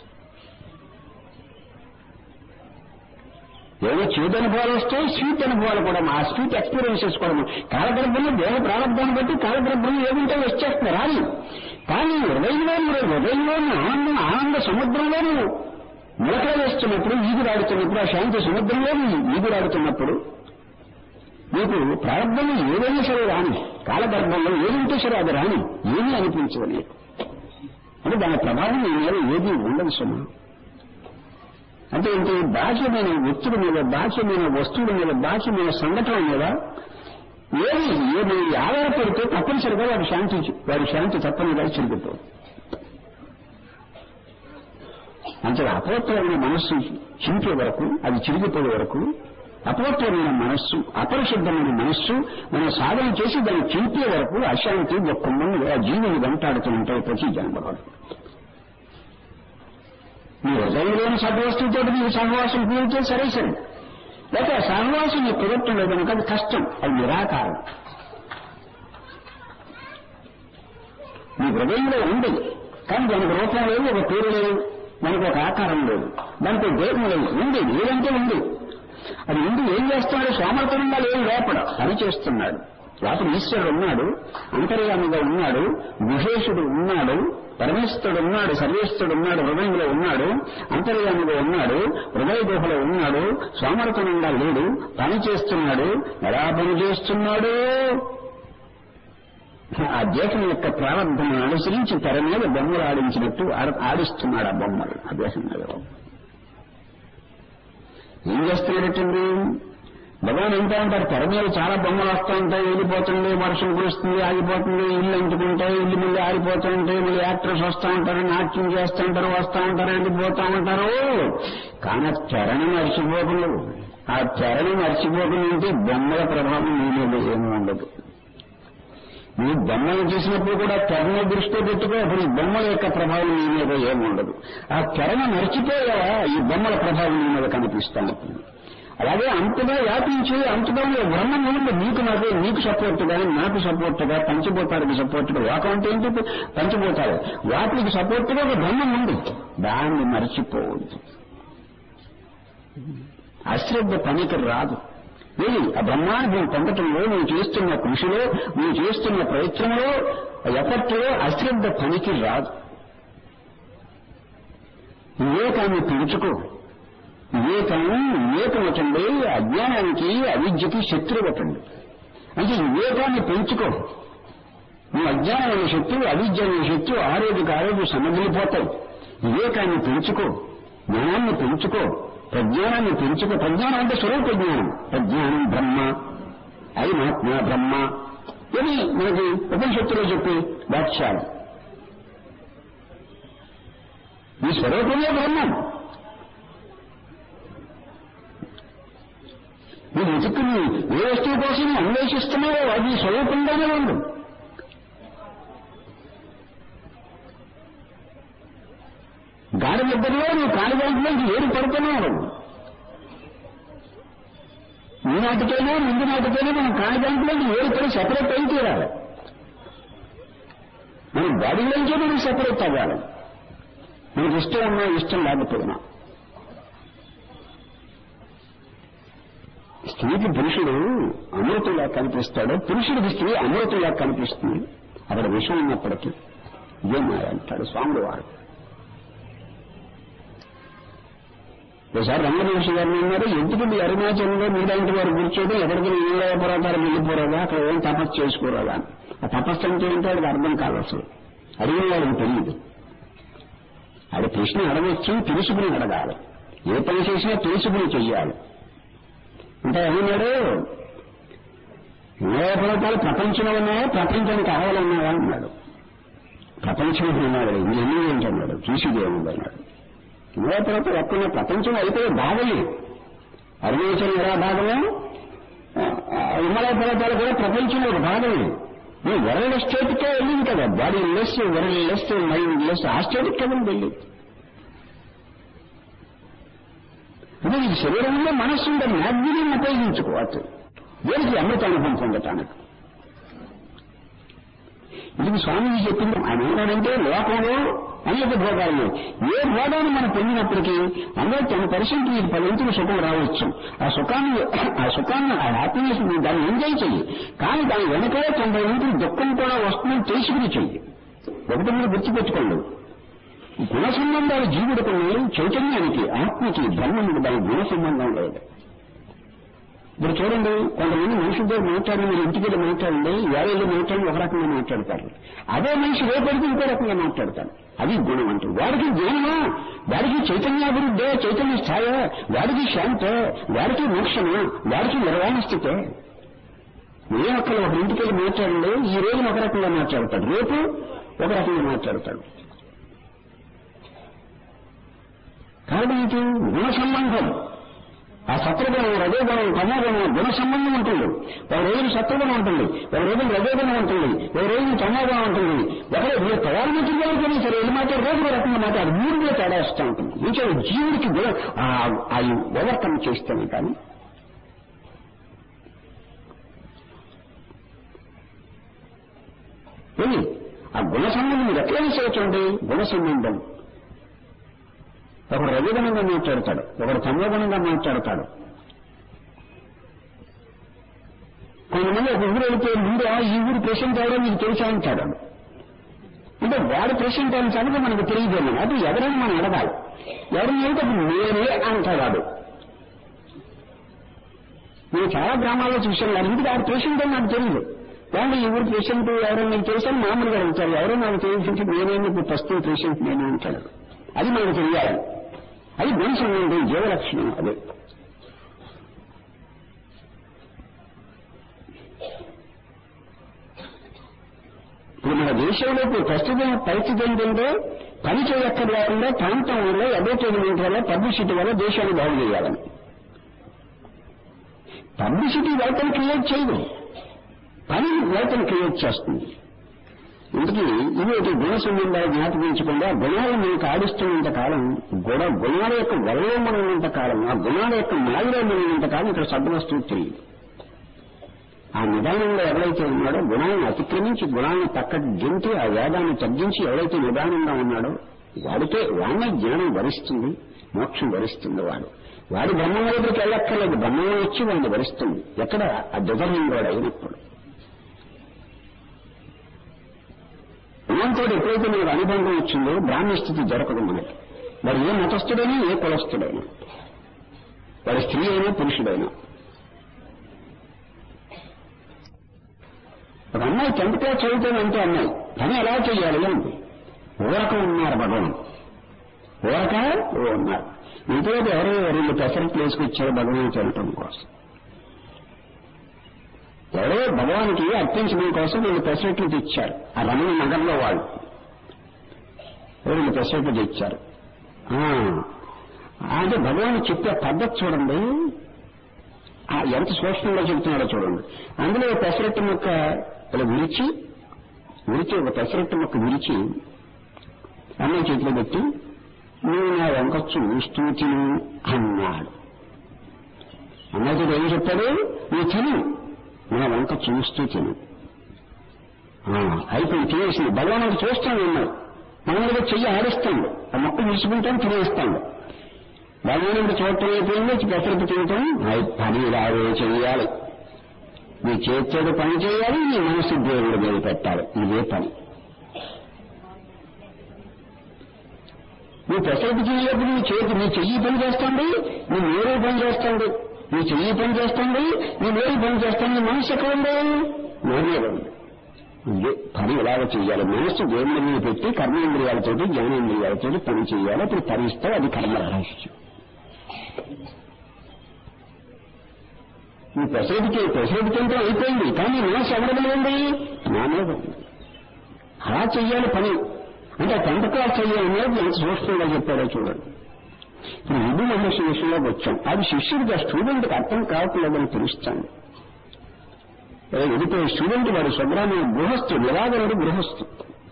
ఏదో చేదు అనుభవాలు వస్తాయి, స్వీట్ అనుభవాలు కూడా, ఆ స్వీట్ ఎక్స్పీరియన్సెస్ కూడా కాలగర్భంలో దేవ ప్రారంభాన్ని బట్టి కాలగర్భంలో ఏదంటే వచ్చేస్తుంది రాని. కానీ హృదయంలో హృదయంలో ఆనందం ఆనంద సముద్రంలో మూటలు వేస్తున్నప్పుడు, ఈగురాడుతున్నప్పుడు, ఆ శాంతి సముద్రంలో ఈగురాడుతున్నప్పుడు నీకు ప్రారంభంలో ఏదైనా సరే రాని, కాలగర్భంలో ఏదంటే సరే అది రాని, ఏమీ అనిపించదు నీకు. అంటే దాని ప్రభావం నీ మీద ఏది ఉండదు సుమా. అంటే ఏంటి, బాహ్యమైన వ్యక్తుల మీద, బాహ్యమైన వస్తువుల మీద, బాహ్యమైన సంఘటనల మీద ఏది ఏది ఆధారపడితే తప్పనిసరిగా వాడి శాంతి వాడి శాంతి తప్పనిగా చిరుగుతుంది. అంటే అపవిత్రమైన మనస్సు చింపే వరకు, అది చిరిగిపోయే వరకు, అపవిత్రమైన మనస్సు, అపరిశుద్ధమైన మనస్సు మనం సాధన చేసి దాన్ని చింపే వరకు అశాంతి దుఃఖంలో ఆ జీవుని వెంటాడుతూ ఉంటాయి ప్రతి జన్మలో. మీ హృదయంలోని సహవస్తుతో మీరు సహవాసం కూడితే సరే సరే, లేక సహవాసం మీకు కుదరటం లేదు కనుక అది కష్టం, అది నిరాకారం. మీ హృదయంలో ఉంది కానీ దానికి రూపం లేదు, ఒక పేరు లేదు, మనకు ఒక ఆకారం లేదు, దానికి దేహం లేదు. ఉంది ఏదంటే ఉంది, అది ఉంది. ఏం చేస్తున్నాడు? సోమర్థనంగా లేదు, లోపల పని చేస్తున్నాడు. లోపల ఈశ్వరుడు ఉన్నాడు, అంతర్యామిగా ఉన్నాడు, గుహేశుడు ఉన్నాడు, పరమేశ్వరుడు ఉన్నాడు, సర్వేశ్వరుడు ఉన్నాడు, హృదయంలో ఉన్నాడు, అంతర్యామిగా ఉన్నాడు, హృదయ గుహలో ఉన్నాడు, సోమర్థనంగా లేడు, పని చేస్తున్నాడు. ఎలా పని చేస్తున్నాడు? ఆ దేశం యొక్క ప్రారంభం అనుసరించి తెర మీద బొమ్మలు ఆడించినట్టు ఆడిస్తున్నాడు ఆ బొమ్మలు ఆ దేశం మీద. ఏం చేస్తున్నాడటండి? భగవాన్ ఎంత ఉంటారు, తెర మీద చాలా బొమ్మలు వస్తూ ఉంటాయి, వెళ్ళిపోతుంది, వర్షం కురుస్తుంది, ఆగిపోతుంది, ఇల్లు అంటుకుంటాయి, ఇల్లు మళ్ళీ ఆగిపోతూ ఉంటాయి, మళ్ళీ యాక్టర్స్ వస్తూ ఉంటారు, నాట్యం చేస్తూ ఉంటారు, వస్తూ ఉంటారు, వెళ్ళిపోతూ ఉంటారు. కానీ ఆ తెరని మర్చిపోకుండా ఆ తెరని మర్చిపోకుండా ఉంటే బొమ్మల ప్రభావం నీ మీద ఏమీ ఉండదు. నువ్వు బొమ్మలు చూసినప్పుడు కూడా తెరను దృష్టిలో పెట్టుకో, అప్పుడు ఈ బొమ్మల యొక్క ప్రభావం నీ మీద ఏముండదు. ఆ తెరను మర్చిపోయావా ఈ బొమ్మల ప్రభావం నీ మీద కనిపిస్తాను. అలాగే అంతగా వ్యాపించి అంతగా బ్రహ్మం ఉంది. నీకు నాకు నీకు సపోర్ట్గా, నాకు సపోర్ట్గా, పంచభూతాలకు సపోర్ట్గా. లోకం అంటే ఏంటి? పంచభూతాలు. వాటికి సపోర్ట్గా ఒక బ్రహ్మం ఉంది, దాన్ని మర్చిపోవద్దు. అశ్రద్ధ పనికి రాదు. ఏది ఆ బ్రహ్మానుభవం పొందటంలో, నువ్వు చేస్తున్న కృషిలో, నువ్వు చేస్తున్న ప్రయత్నంలో, ఎఫర్ట్లో అశ్రద్ధ పనికి రాదు. వివేకాన్ని పిలుచుకో. వివేకం వివేకమటండి అజ్ఞానానికి, అవిద్యకి శత్రువటండి. అంటే వివేకాన్ని పెంచుకో. నువ్వు అజ్ఞానం అనే శత్రువు, అవిద్య అనే శత్రువు ఆరోగ్యకు ఆరోగ్యం సమగ్రిపోతావు. వివేకాన్ని పెంచుకో, జ్ఞానాన్ని పెంచుకో, ప్రజ్ఞానాన్ని పెంచుకో. ప్రజ్ఞానం అంటే స్వరూప జ్ఞానం. ప్రజ్ఞానం బ్రహ్మ, అయినాత్మ బ్రహ్మ, ఇది మనకి ఉపనిషత్తులో చెప్పే వాక్యాలు. ఈ స్వరూపమే బ్రహ్మం. నీ వెతుకుని ఏ వస్తువు కోసం అన్వేషిస్తున్నావో అది స్వరూపంగానే ఉంది. గాడి నిద్రలో నువ్వు కాలిగంటలోంచి ఏడు పడుతున్నావు. ఈ నాటికైనా ముందు నాటికైనా మనం కాలిగంటలోంచి ఏడు పడి సెపరేట్ అయి తీరాలి. మనం బాడీలోంచే మనం సెపరేట్ అవ్వాలి. మనకి ఇష్టం ఉన్నా ఇష్టం లేకపోయినా. స్త్రీకి పురుషుడు అమృతంగా కనిపిస్తాడు, పురుషుడికి స్త్రీ అమృతంగా కనిపిస్తుంది. అక్కడ విషయం ఉన్నప్పటికీ ఇదే మాయ అంటాడు స్వాముడు వారు. ఒకసారి రంగమహర్షి గారిని ఉన్నారు, ఎందుకు అరుణాచలంలో మీలాంటి వారు కూర్చోదు, ఎక్కడికి నీళ్ళ పర్వతాలు వెళ్ళిపోరాదా, అక్కడ ఏం తపస్సు చేసుకోరాదా? ఆ తపస్సు అంటే ఏంటో అది అర్థం కాదు. అసలు అడిగిన వాళ్ళకి తెలియదు. అది ప్రశ్న అడగచ్చు, తెలుసుకుని అడగాలి. ఏ పని చేసినా తెలుసుకుని చెయ్యాలి. అంటే ఏమన్నాడు, హిమాలయ పర్వతాలు ప్రపంచంలో ఉన్నాయా, ప్రపంచానికి కావాలన్నాయా అన్నాడు. ప్రపంచంలో ఉన్నాడు, ఇవన్నీ ఏంటన్నాడు, చూసిది ఏముంది అన్నాడు. హిమాలయ పర్వతాలు ఎక్కడ ప్రపంచం అయిపోయే భాగమే. అరుణాచలం ఎలా భాగమే, హిమాలయ పర్వతాలు కూడా ప్రపంచంలో ఒక భాగమే. నువ్వు వరల్డ్ స్టేట్కే వెళ్ళింది కదా, body less, world less, mind less, ఆ స్టేట్కి కదండి వెళ్ళింది. అంటే ఈ శరీరంలో మనస్సు ఉండే మ్యాగ్జిని ఉపయోగించుకోవచ్చు దేనికి అమృతానుభవం పొందటానికి. ఇది స్వామీజీ చెప్పింది. ఆయన ఏమన్నాడంటే లోకంలో అనేక భోగాలు, ఏ భోగాన్ని మనం పొందినప్పటికీ అందులో టెన్ పర్సెంట్ మీకు పదించిన సుఖం రావచ్చు. ఆ సుఖాన్ని ఆ సుఖాన్ని ఆ హ్యాపీనెస్ దాన్ని ఎంజాయ్ చెయ్యి. కానీ దాని వెనకే తొంభై నుంచి దుఃఖం కూడా వస్తుందని తెలుసుకుని చెయ్యి. ఒకటి మీరు గుర్తుపెట్టుకోండి, గుణ సంబంధాలు జీవుడికి చైతన్యానికి, ఆత్మకి, బ్రహ్మనికి దాని గుణ సంబంధం లేదు. ఇప్పుడు చూడండి, కొంతమంది మనుషులతో మాట్లాడి మీరు ఇంటికి వెళ్ళి మాట్లాడండి, వేరేళ్ళు మాట్లాడి ఒక రకంగా మాట్లాడతారు. అదే మనిషి రేపటికి ఇంకో రకంగా మాట్లాడతారు. అది గుణం అంటే వాడికి జ్ఞానమా, వాడికి చైతన్యాభివృద్ధి, చైతన్య స్థాయ, వాడికి శాంత, వాడికి మోక్షమా, వాడికి నిర్వాణ స్థితే. ఏ ఒక్కరు ఒక ఇంటికి వెళ్ళి మాట్లాడండి, ఈ రోజు ఒక రకంగా మాట్లాడతాడు, రేపు ఒక రకంగా మాట్లాడతాడు. కాబట్టి ఇది గుణ సంబంధం. ఆ సత్వగుణం, రజోగుణం, తమోగుణం గుణ సంబంధం ఉంటుంది. ఒక రోజున సత్వగుణం ఉంటుంది, ఒక రోజున రజోగుణం ఉంటుంది, ఒక రోజున తమోగుణం ఉంటుంది. ఒకరు మీరు ప్రధానమంత్రి సరే ఎన్ని మాట్లాడు రోజు రకంగా మాట్లాడు, మూడులో తేడా వస్తూ ఉంటుంది. ఇంకా జీవుడికి అవి ఓవర్కమ్ చేస్తాను. కానీ ఆ గుణ సంబంధం మీరు ఎట్లా తీసుకోవచ్చండి? గుణ సంబంధం. ఒకడు రజోగుణంగా మాట్లాడతాడు, ఒకడు తమోగుణంగా మాట్లాడతాడు. కొంతమంది ఒక ఊరు వెళితే ముందు ఈ ఊరు ప్రెసిడెంట్ అవడం మీకు తెలిసా అంటాడు. అంటే వాడు ప్రెసిడెంట్ అయిన సంగతి మనకు తెలియదు. అది ఎవరైనా మనం అడగాలి. ఎవరైనా అయితే నేనే అంటాడు. నేను చాలా గ్రామాల్లో చూశాను, వాడు ఇంటికి ఆడు ప్రెసిడెంట్ అని నాకు తెలియదు. వాళ్ళు ఈ ఊరు ప్రెసిడెంట్ ఎవరైనా మీకు తెలుసా మామూలుగా అడుగుతారు. ఎవరో నాకు తెలిసి నేనేందుకు ప్రస్తుతం ప్రెసిడెంట్ నేను అంటాడు. అది మనకు తెలియాలి. అది గుణ సంబంధం, జీవలక్షణం. అదే ఇప్పుడు మన దేశంలో ఇప్పుడు ప్రస్తుతం పరిస్థితి ఏంటంటే పని చేయక్కర్ లేకుండా ప్రాంతం వల్ల అడ్వర్టైజ్మెంట్ వల్ల పబ్లిసిటీ వల్ల దేశాన్ని బాగు చేయాలని. పబ్లిసిటీ వెల్కమ్ క్రియేట్ చేయదు, పని వెల్కమ్ క్రియేట్ చేస్తుంది. ఇందుకీ ఇవి గుణ సంబంధాలు జ్ఞాపకించకుండా గుణాలు మనకు ఆడిస్తున్నంత కాలం, గుణ గుణాల యొక్క వలలో మనన్నంత కాలం, ఆ గుణాల యొక్క మాయలో మనన్నంత కాలం ఇక్కడ సద్వస్తువు తెలియదు. ఆ నిదానంలో ఎవరైతే ఉన్నాడో, గుణాలను అతిక్రమించి గుణాలను పక్కకు గింటి ఆ వేదాన్ని తగ్గించి ఎవరైతే నిదానంగా ఉన్నాడో వాడికే వాడినే జ్ఞానం వరిస్తుంది, మోక్షం వరిస్తుంది. వాడు వాడి బ్రహ్మం దగ్గరికి వెళ్ళక్కర్లేదు, బ్రహ్మం వచ్చి వాడిని వరిస్తుంది. ఎక్కడ? ఆ దుర్గంలోడు అయినప్పుడు. గుణంతో ఎప్పుడైతే మనకు అనుబంధం వచ్చిందో బ్రాహ్మణ స్థితి దొరకదు మనకి. వాడు ఏ మతస్థుడైనా, ఏ కులస్థుడైనా, వాడి స్త్రీ అయినా పురుషుడైనా. ఒక అమ్మాయి టెన్త్ క్లాస్ చదువుతానంటే అమ్మాయి పని ఎలా చేయాలి అండి. ఊరక ఉన్నారు భగవాన్, ఊరక ఓ ఉన్నారు. ఇంతవరకు ఎవరో రెండు పెసరట్లు వేసుకొచ్చారు భగవాన్ చదవటం కోసం. ఎవరో భగవానికి అర్పించడం కోసం రెండు పెసరట్లు తెచ్చారు. ఆ రమణ నగర్లో వాళ్ళు రెండు పెసరట్లు తెచ్చారు. అంటే భగవాన్ చెప్పే పద్ధతి చూడండి, ఎంత సూక్ష్మంగా చెబుతున్నాడో చూడండి. అందులో పెసరట్టు మొక్క ఇలా విరిచి విరిచి ఒక పెసరట్టు మొక్క విరిచి అమ్మాయి చేతిలో పెట్టి నువ్వు నా వంక చూస్తూ తిను అన్నాడు. అమ్మాయితో ఏం చెప్పాడు? నువ్వు తిను, నా వంక చూస్తూ తిను. అయిపోయి తినేసింది. భగవానుడు చూస్తాను అన్నాడు. మనలో చెయ్యి ఆడిస్తాడు, ఆ మొక్క విసుకుంటాను, తినేస్తాడు. భగవానుడు చూడటం అయిపోయింది, పెసరట్టు తింటాం. పని ఇలాగే చెయ్యాలి, నీ చేతితో పని చేయాలి, నీ మనసు దేవుడి మీద పెట్టాలి. ఇదే పని. నువ్వు పెసరట్టు చేయలేప్పుడు నీ చేతి నీ చెయ్యి పని చేస్తుంది, నీ నేరే పని చేస్తుంది. నీ చెయ్యి పని చేస్తుంది, నీ నేరే పని చేస్తుంది. నీ మనసు ఎక్కడ ఉంది? నేరే ఉంది. ఇదే పని ఇలాగ చెయ్యాలి. మనస్సు దేవుడి మీద పెట్టి కర్మేంద్రియాలతో జ్ఞానేంద్రియాలతో పని చేయాలి. అప్పుడు పని ఇస్తావు, అది కర్మ రహస్యం. నీ పెసరట్టు పెసరట్టు తింటే అయిపోయింది, కానీ మనసు ఎవరి ఉంది? నా మీద ఉంది. అలా చెయ్యాలి పని. అంటే టెన్త్ క్లాస్ చెయ్యాలనేది ఎంత సూక్ష్మంగా చెప్పారో చూడండి. ఇప్పుడు విధి మహర్షి విషయంలోకి వచ్చాం. అది శిష్యుడికి, ఆ స్టూడెంట్కి అర్థం కావట్లేదని తెలుస్తాను. వెళ్ళిపోయి స్టూడెంట్ వాడు సుబ్రహ్మణ్య గృహస్థు, నిరాదరుడు గృహస్థు.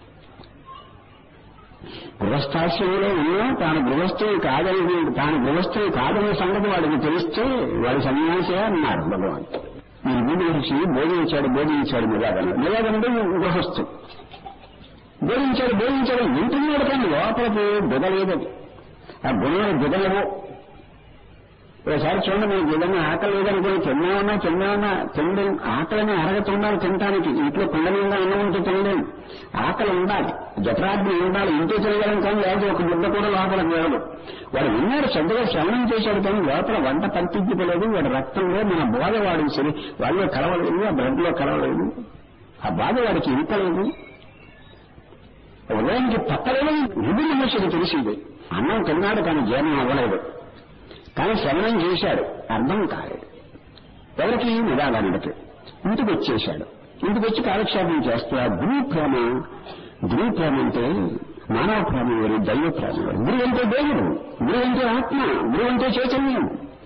గృహస్థాశ్రమంలో ఉన్నా తాను గృహస్థుని కాదని తాను గృహస్థుని కాదనే సంగతి వాడికి తెలిస్తే వాడి సన్యాసే అన్నారు భగవాన్. ఈ విధి మహర్షి బోధించాడు బోధించాడు నిరాదరుడు. నిరాదరుడు గృహస్థు. బోధించాడు బోధించాడు వింటున్నాడు, కానీ లోపలికి దిగలేదని. ఆ గుణాలు దిగలవు. ఒకసారి చూడండి, మీకు ఏదైనా ఆకలి లేదనుకోని తిన్నామన్నా తిన్నామన్నా తినలేం. ఆకలిని అరగతుండాలి తినడానికి. ఇంట్లో కుండ మీద అన్నం ఉంటే తినలేము. ఆకలి ఉండాలి, జఠరాగ్ని ఉండాలి. ఇంట్లో తినగలం కానీ లేదా ఒక ముద్ద కూడా లోపలికి వెళ్ళదు. వాడు విన్నాడు, శ్రద్ధగా శ్రవణం చేశాడు కానీ లోపల వంట పంపించుకోలేదు. వాడి రక్తంలో మన బోధ వాడి సరి వాళ్ళలో కలవలేదు, ఆ బ్లడ్ లో కలవలేదు. ఆ బాధ వాడికి ఇంకలేదు. ఉదయానికి పక్కలేదు. విధి మనుషులు తెలిసింది. అన్నం తిన్నాడు కానీ జీర్ణం అవ్వలేదు. కానీ శ్రవణం చేశాడు, అర్థం కాలేదు. ఎవరికి? నిరాగానికి. ఇంటికి వచ్చేశాడు. ఇంటికి వచ్చి కాలక్షేపం చేస్తే ఆ గురు ప్రేమ, గురు ప్రేమ అంటే మానవ ప్రేమ వేరు, దైవ ప్రేమ వేరు. గురువు అంటే దేవుడు, గురువు అంటే ఆత్మ, గురువు అంటే చైతన్యం.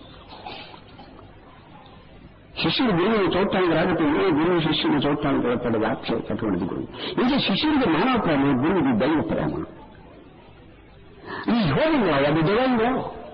శిష్యుడు గురువుని చూడటానికి రాకపోతే గురువు శిష్యుని చూడటానికి వెళ్తాడు. వ్యాఖ్య అటువంటిది గురువు. ఇంకా శిష్యుడికి మానవ ప్రేమ, గురువుకి దైవ ప్రేమ. ఈ హోమంలో అది దైవంలో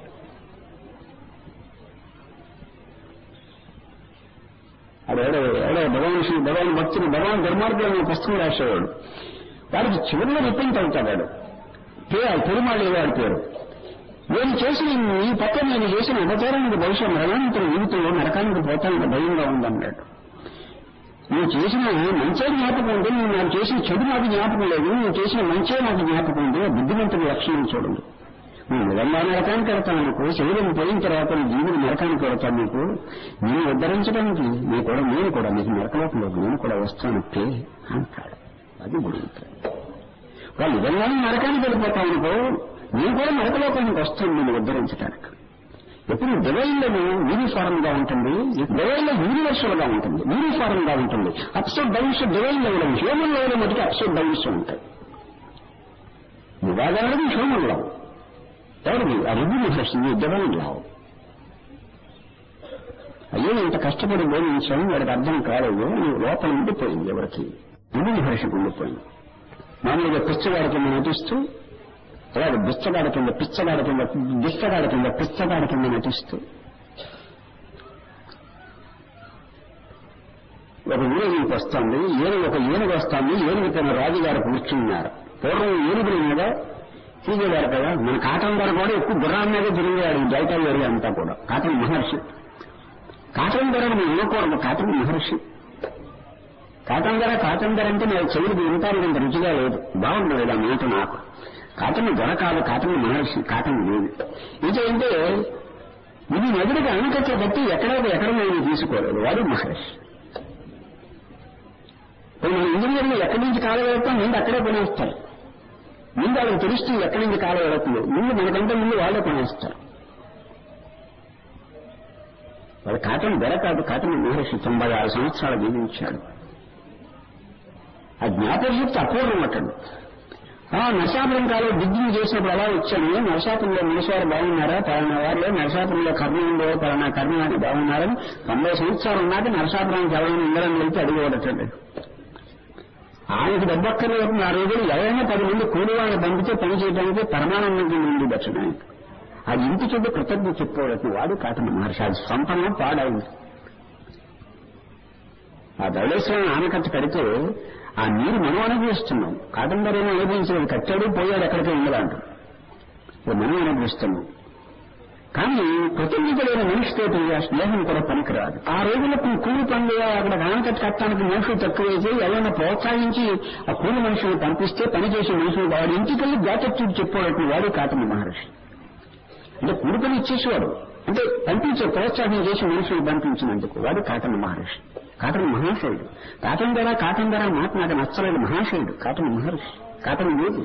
అదే ఏడో ఏడో భగవాన్ శ్రీ భగవాన్ భక్తులు భగవాన్ ధర్మార్గులు పుస్తకం రాసేవాడు. వాడికి చివరిలో రిపెంట్ అవుతాడు. పెరుమాళ్ళు వాడి పేరు. నేను చేసిన ఈ పక్క నేను చేసిన అపచారానికి బహుశా మరణాంతరం ఊరితో నరకానికి పోతానికి భయంగా ఉందన్నాడు. నువ్వు చేసిన మంచే జ్ఞాపకం ఉంది, నువ్వు నాకు చేసిన చెడు నాకు జ్ఞాపకం లేదు, నువ్వు చేసిన మంచే నాకు జ్ఞాపకం ఉంది. బుద్ధిమంతుడి లక్షణం చూడండి. నువ్వు నిజంగా నరకానికి వెళ్తాను నీకు, శరీరం పోయిన తర్వాత జీవుడు నరకానికి వెళ్తాను నీకు. నేను ఉద్ధరించడానికి నీ కూడా నేను కూడా నీకు నరకలోకంలోకి నేను కూడా వస్తాను పే అంటాడు. అది గురువు. వాళ్ళు నిజంగానే నరకానికి వెళ్ళిపోతావు అనుకో, నేను కూడా నరకలోకానికి వస్తాను నేను ఉద్ధరించడానికి. ఎప్పుడు డివైన్లో యూనిఫారం గా ఉంటుంది, డివైన్లో యూనివర్సల్ గా ఉంటుంది, యూనిఫారం గా ఉంటుంది. Upset downs divine level, human level మటుకు అప్సెట్ డౌన్స్ ఉంటాయి. వివాదాలు హ్యూమన్ లవ్, ఎవరిది ఆ రివ్యూనిఫెక్షన్ డివైన్ లవ్. అయ్యో ఇంత కష్టపడి బోధించాను వాడికి అర్థం కాలేదు, లోపల ఉండిపోయింది. ఎవరికి రివ్యూనిఫెక్షన్ ఉండిపోయింది. మామూలుగా పిచ్చగాడి కింద నటిస్తూ, అలాగే బిచ్చగాడి కింద పిచ్చగాడి కింద బిచ్చగాడి కింద పిచ్చగాడి కింద నటిస్తూ ఒక ఊరేగింపు వస్తుంది. ఏనుగు ఒక ఏనుగు వస్తుంది. ఏనుగు తన రాజుగారు కూర్చున్నారు. పూర్వం ఏనుగుల మీద తిరిగేవారు కదా. మన కాటన్ గారు కూడా ఎక్కువ గుర్రాల మీద తిరిగేవాడు. డైటా ఏరియా అంతా కూడా కాటన్ మహర్షి. కాటన్ ధర మనం వినకూడదు. కాటన్ మహర్షి కాటన్ ధర కాటన్ ధర అంటే నాకు చెవులు వింటారు, ఇంత రుచిగా లేదు. బాగుండదు ఆ మాట నాకు. కాటన్ ధర కాదు, కాటన్ మహర్షి, కాటన్ లేదు. ఇదేంటే ఇది నదుడికి అణకట్ల బట్టి ఎక్కడో ఎక్కడ నేను తీసుకోలేదు. వాడు మహర్షి. మన ఇంజనీర్లు ఎక్కడి నుంచి కాలు వెళ్తాం ముందు అక్కడే కొనేస్తారు. ముందు వాళ్ళకి తెలుస్తూ ఎక్కడి నుంచి కాలు వెళుతుంది. ముందు మనకంటే ముందు వాళ్ళే కొనేస్తారు. వాడు కాటన్ ధర కాదు, కాటన్ మహర్షి. తొంభై ఆరు సంవత్సరాలు జీవించాడు. ఆ జ్ఞాపకశక్తి అపూర్వం అట్టండి. ఆ నరసాపురం కాలం డిగ్రీ చేసినప్పుడు అలా వచ్చాను. నరసాపురంలో మనిషివారు బాగున్నారా, పలానా వారిలో నరసాపురంలో కర్ణ ఉందో పలానా కర్ణ అని బాగున్నారని తొంభై సంవత్సరాలు ఉన్నాక నరసాపురానికి ఎవరైనా ఉండాలని వెళ్తే అడిగేవాడటండి. ఆయనకు డబ్బక్కర్లేదు. ఆ రోజులు ఎవరైనా పది మంది కూలి వాళ్ళని పంపితే పని చేయడానికి పరమానందంగా ఉంది దక్షిణానికి. అది ఇంటి చుట్టూ కృతజ్ఞత చెప్పుకోవడం. వాడు కాటన్ మహర్షి. అది సొంతంగా పాడైంది. ఆ ధవళేశ్వరం ఆనకట్ట కడితే ఆ నీరు మనం అనుభవిస్తున్నాం. కాటన్ ధర ఏమో అనుభవించలేదు. కట్టాడు పోయాడు ఎక్కడికి ఉండదంట. మనం అనుభవిస్తున్నాం. కానీ కృతజ్ఞత లేని మనిషితో ఆ స్నేహం కూడా పనికిరాదు. ఆ రోజులకు కూలి పనులు అక్కడ ఆనకట్ట కట్టడానికి మనుషులు తక్కువైతే ఎవరైనా ప్రోత్సహించి ఆ కూలి మనుషులు పంపిస్తే పనిచేసే మనుషులు వాడు ఇంటికెళ్ళి జాతీయుడు చెప్పేవాడు. వాడు కాటన్ మహర్షి. అంటే కూలి పని ఇచ్చేసేవాడు. అంటే పంపించే ప్రోత్సాహం చేసి మనుషులు పంపించినందుకు వాడు కాటన్ మహర్షి. కాటన్ మహాశయుడు. కాటన్ ధర కాటన్ ధర మాట నాకు నచ్చలేదు. మహాశయుడు కాటన్ మహర్షి. కాటన్ లేదు.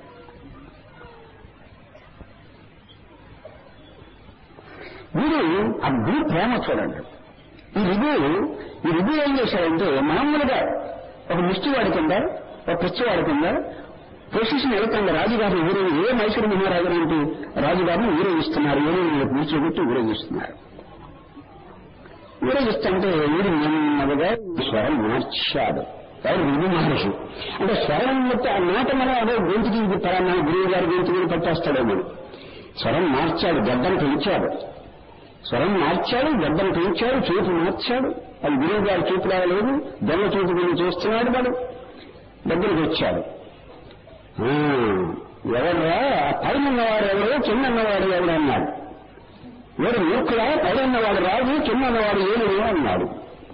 మీరు ఆ గురు ప్రేమ చూడండి. ఈ రివ్యూ ఈ రివ్యూ ఏం చేశాడంటే మామూలుగా ఒక ముష్టివాడి కింద ఒక పిచ్చివాడి కింద పొజిషన్ వెళ్తుంది. రాజుగారిని ఊరే ఏ మైసూరు మహారాజు లాంటి రాజుగారిని ఊరేగిస్తున్నారు. ఏమైనా కూర్చోబెట్టి ఊరేగిస్తున్నారు. ఊరేగిస్తుంటే వీడు నెమ్మదిగా స్వరం మార్చాడు. ఎవరు విధు మహర్షి. అంటే స్వరం బట్టి ఆ మాట మనం అదే గొంతుకి పరాన్న గురువు గారి గొంతుకి పట్టేస్తాడేమో. స్వరం మార్చాడు, గడ్డం పెంచాడు. స్వరం మార్చాడు, గడ్డం పెంచాడు, చూపు మార్చాడు. అది గురువు గారి చూపు రాలేదు. దొంగ చూపు గురించి చూస్తున్నాడు. వాడు దగ్గరికి వచ్చాడు. ఎవర్రా పైన ఉన్నవాడు ఎవరో కింద ఉన్నవాడు ఎవరు అన్నాడు. వాడు మూర్ఖుడా, పైనవాడు రాజు, కిందన్నవాడు ఏనుగు అన్నాడు.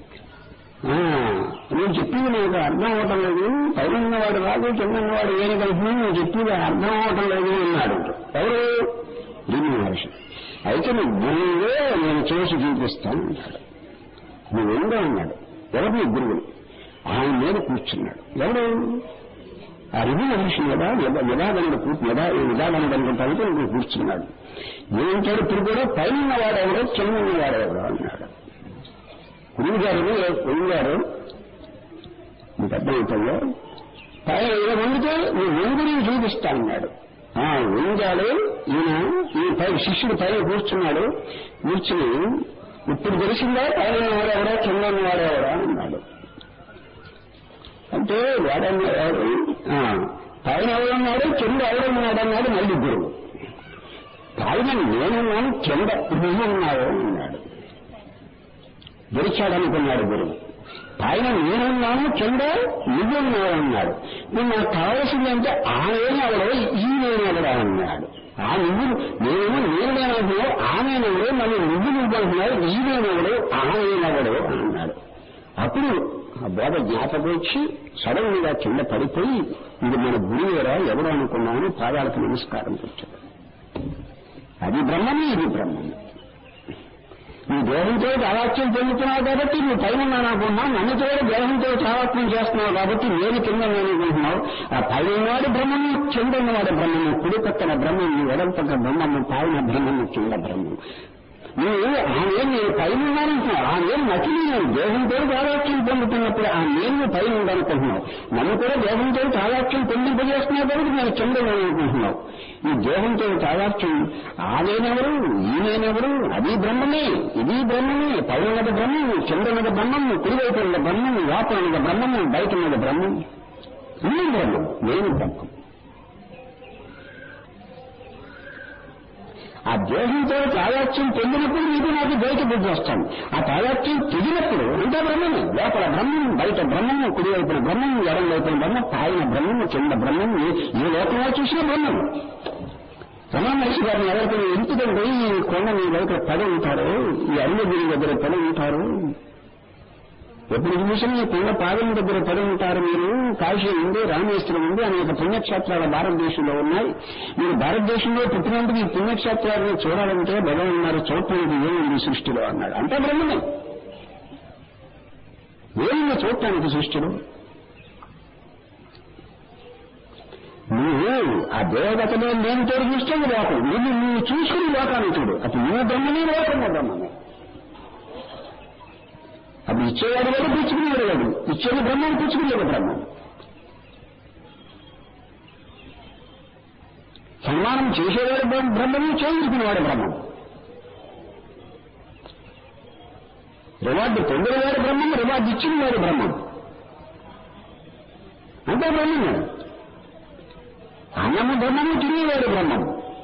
నేను చెప్పింది నాకు అర్థం అవటం లేదు, పైనవాడు రాజు, కిందన్నవాడు ఏనుగు అంటున్నాను, నేను చెప్పింది అర్థం అవటం లేదు అన్నాడు. ఎవరు? దీని మహర్షి. అయితే నువ్వు గురువులో నేను చేసి చూపిస్తాను అన్నాడు. నువ్వు ఎందుకు అన్నాడు. ఎవరు నీ గురువులు? ఆయన మీద కూర్చున్నాడు. ఎవరు? ఆ రివి మహర్షి కదా నిదాగనుడు నిదా నిదాగనుడు అనుకుంటాను నువ్వు కూర్చున్నాడు. ఏమంటాడు ఇప్పుడు కూడా పైన వాడెవరో కింద వాడెవరో అన్నాడు. గురువు గారు గురువు గారు నీకు అర్థమవుతుందో పైన ఇలా వంగితే నువ్వు వంగుని చూపిస్తా అన్నాడు. వంగాడు ఈయన ఈ పై శిష్యుడు పైన కూర్చున్నాడు. కూర్చుని ఇప్పుడు తెలిసిందా పైన వాడెవరో కింద వాడెవరో అన్నాడు. అంటే వాడన్నాడు పైన ఎవరన్నాడు, కింద ఎవరన్నాడు అన్నాడు. మళ్ళీ గురువు పైన నేనున్నాను, కింద నువ్వున్నావు అన్నాడు. గెలిచాడనుకున్నాడు గురువు. పైన నేనున్నాను, కింద నువ్వున్నావు అన్నాడు. నువ్వు నాకు కావాల్సిందంటే ఆ నేనెవడో ఈ నేనెవడా అన్నాడు. ఆ నువ్వు నేను నేనేనంటున్నావు, ఆ నేనెవడో నన్ను నువ్వు నువ్వు అంటున్నావు, ఈ నేనెవడో ఆ నేనెవడో అన్నాడు. అప్పుడు ఆ బోధ జ్ఞాపకం వచ్చి సడన్ గా కింద పడిపోయి ఇది మన గురువురా ఎవరు అనుకున్నామని పాదాలకు నమస్కారం పెట్టాడు. అది బ్రహ్మమే, ఇది బ్రహ్మమే. నీ దేహంతో తావాత్యం పొందుతున్నావు కాబట్టి నువ్వు పైన అనుకున్నావు, నన్నుతో దేహంతో తావాత్మ్యం చేస్తున్నావు కాబట్టి నేను కింద అనుకుంటున్నావు. ఆ పైన వాడు బ్రహ్మము, కింద ఉన్నవాడు బ్రహ్మము, కుడి పక్కన బ్రహ్మము, ఎడం పక్కన బ్రహ్మము, పైన బ్రహ్మము, కింద బ్రహ్మము. నువ్వు ఆ నేను నేను పైన ఉన్నానంటున్నావు. ఆ నేను నకిలీ, నేను దేహంతో తావాత్యం పొందుతున్నప్పుడు ఆ నేను పైన ఉందనుకుంటున్నావు. నన్ను కూడా దేహంతో తావాత్యం పొందింపజేస్తున్నావు కాబట్టి నేను కింద అనుకుంటున్నావు. ఈ దేహంతో తావాత్యం ఆ నేనెవరు, ఈ నేనెవరు, అది బ్రహ్మమే, ఇది బ్రహ్మమే. పైన ఉన్నది బ్రహ్మము, కింద ఉన్నది బ్రహ్మము, కుడివైపు ఉన్నది బ్రహ్మము, లోపల ఉన్నది బ్రహ్మము, బయట ఉన్నది బ్రహ్మము. అన్నీ బ్రహ్మం, నేను బ్రహ్మం. ఆ దేహంతో తావాత్యం పొందినప్పుడు నీకు నాకు బయట బుద్ధి వస్తాను. ఆ తావాత్యం తెగినప్పుడు అంతా బ్రహ్మము, లోపల బ్రహ్మము, బయట బ్రహ్మము, కుడివైపున బ్రహ్మము, ఎడం వైపున బ్రహ్మం, పైన బ్రహ్మము, కింద బ్రహ్మము, ఏ లోకంలో చూసినా బ్రహ్మము. రమణ మహర్షి గారిని ఎవరికి ఎందుకంటే ఈ కొండ మీ దగ్గర పద ఉంటారు, ఈ అరుణగిరి దగ్గర పద ఉంటారు, ఎప్పుడు చూసినా ఈ కొండ పాదం దగ్గర పడి ఉంటారు. మీరు కాశీ ఉంది, రామేశ్వరం ఉంది, అనేక పుణ్యక్షేత్రాలు భారతదేశంలో ఉన్నాయి. మీరు భారతదేశంలో పుట్టినందుకు ఈ పుణ్యక్షేత్రాలను చూడాలంటే భగవాన్ ఉన్నారు, చూడటానికి ఏముంది సృష్టిలో అన్నాడు. అంతా బ్రహ్మమే, ఏముంది చూడటానికి సృష్టిలో. నువ్వు ఆ దేవతలో నేను తోడు చూస్తే లోకం, నువ్వు నువ్వు చూసుకుని లోకాన్ని చూడు. అప్పుడు నువ్వు బ్రహ్మనే, లోకంలో బ్రహ్మమే. అప్పుడు ఇచ్చేవాడు వాడు, పుచ్చుకునేవాడు వాడు. ఇచ్చేది బ్రహ్మం, పుచ్చుకునేది బ్రహ్మం. సన్మానం చేసేవాడు బ్రహ్మము, చేయించుకునేవాడు బ్రహ్మం. రివార్డు పొందినవాడు బ్రహ్మం, రివార్డు ఇచ్చినవాడు బ్రహ్మం. అంతా బ్రహ్మమే. అన్నము బ్రహ్మము, తినేవాడు బ్రహ్మం.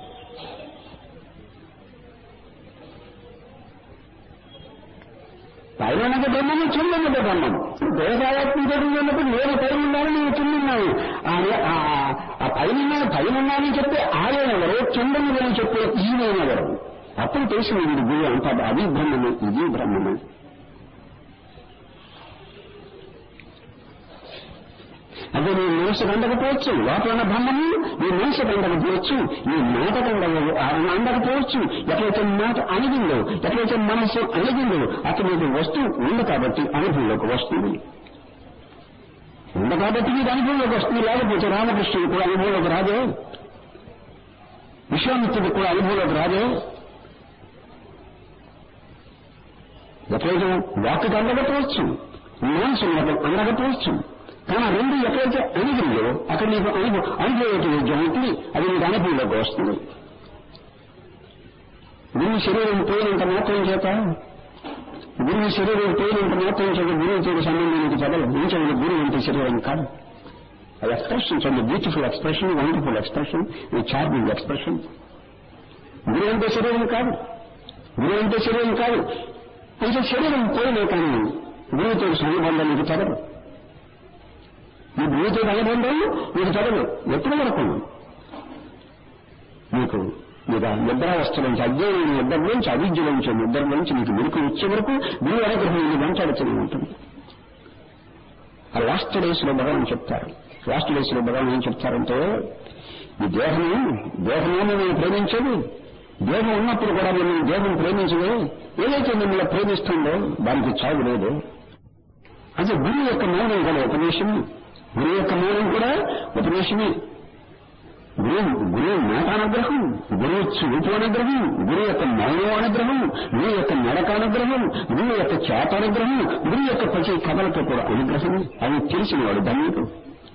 పైన ఉన్నది బ్రహ్మము, కింద ఉన్నది బ్రహ్మము. దేవతాత్మ జరిగినప్పుడు నేను పైన ఉన్నాను, నేను కింద ఉన్నాను. ఆ పైన పైన ఉన్నానని చెప్పి ఆయనెవరు, కింద ఉన్నదని చెప్పే ఈయనెవరు. అప్పుడు తెలిసింది వీడి గురువు అంటాడు అది బ్రహ్మము, ఇది బ్రహ్మము. అదే నీ మనసు అందకపోవచ్చు, లోపల ఉన్న బ్రహ్మము నీ మనసు అందకపోవచ్చు, నీ మాట అందకపోవచ్చు. ఎట్లయితే మాట అణిగిందో, ఎట్లయితే మనసు అణిగిందో అతను నీకు వస్తువు ఉంది కాబట్టి అనుభవంలోకి వస్తుంది. ఉంది కాబట్టి నీకు అనుభవంలోకి వస్తుంది. లేకపోతే రామకృష్ణుడు కూడా అనుభవంలోకి రాదే, విశ్వామిత్రుడు కూడా అనుభవంలోకి రాదే. ఎట్లయితే వాక్కు అందకపోవచ్చు, మనసు అందకపోవచ్చు, కానీ రెండు ఎక్కడైతే అణిగిందో అక్కడ నీకు అనుభవం అనుభవం ఉంటుంది. అది నీకు అనుభవంలోకి వస్తుంది. గురువు శరీరం పోయినంత మాత్రం చేత గురువు శరీరం పోయినంత మాత్రం చేత గురువుతో సంబంధం నీకు చదవదు. నిజంగా గురువు అంటే శరీరం కాదు. అది ఎక్స్ప్రెషన్, చాలా beautiful expression, wonderful expression, charming expression. గురువు అంటే శరీరం కాదు, గురువు అంటే శరీరం కాదు. అంటే శరీరం పోయినా కానీ గురువుతో సంబంధం నీకు చదవదు. నీ గురువుతో అనుబంధం నీకు చదవదు. ఎప్పటి వరకు నీకు నీకు నిద్రావస్థలోంచి అజ్ఞానం నిద్రలోంచి అవిద్యలోంచి నిద్రలోంచి నీకు మెరుకు వచ్చే వరకు గురువు అనుగ్రహం నీ వెంటాడుతూనే ఉంటుంది. ఆ లాస్ట్ డేస్ లో భగవాన్ చెప్తారు. లాస్ట్ డేస్ లో భగవాన్ ఏం చెప్తారంటే, ఈ దేహము దేహమే నేను ప్రేమించేది, దేహం ఉన్నప్పుడు కూడా నేను దేహం ప్రేమించదే, ఏదైతే మిమ్మల్ని ప్రేమిస్తుందో దానికి చావు లేదు. అదే గురువు యొక్క మౌనం కూడా ఉపదేశమే, గురువు యొక్క మౌనం కూడా ఉపదేశమే. గురువు గురువు మాట అనుగ్రహం, గురువు చూపు అనుగ్రహం, గురువు యొక్క మౌనం అనుగ్రహం, గురువు యొక్క నడక అనుగ్రహం, గురువు యొక్క చేత అనుగ్రహం, గురువు యొక్క ప్రతి కథలతో కూడా అనుగ్రహం. అది తెలిసిన వాడు ధన్యుడు.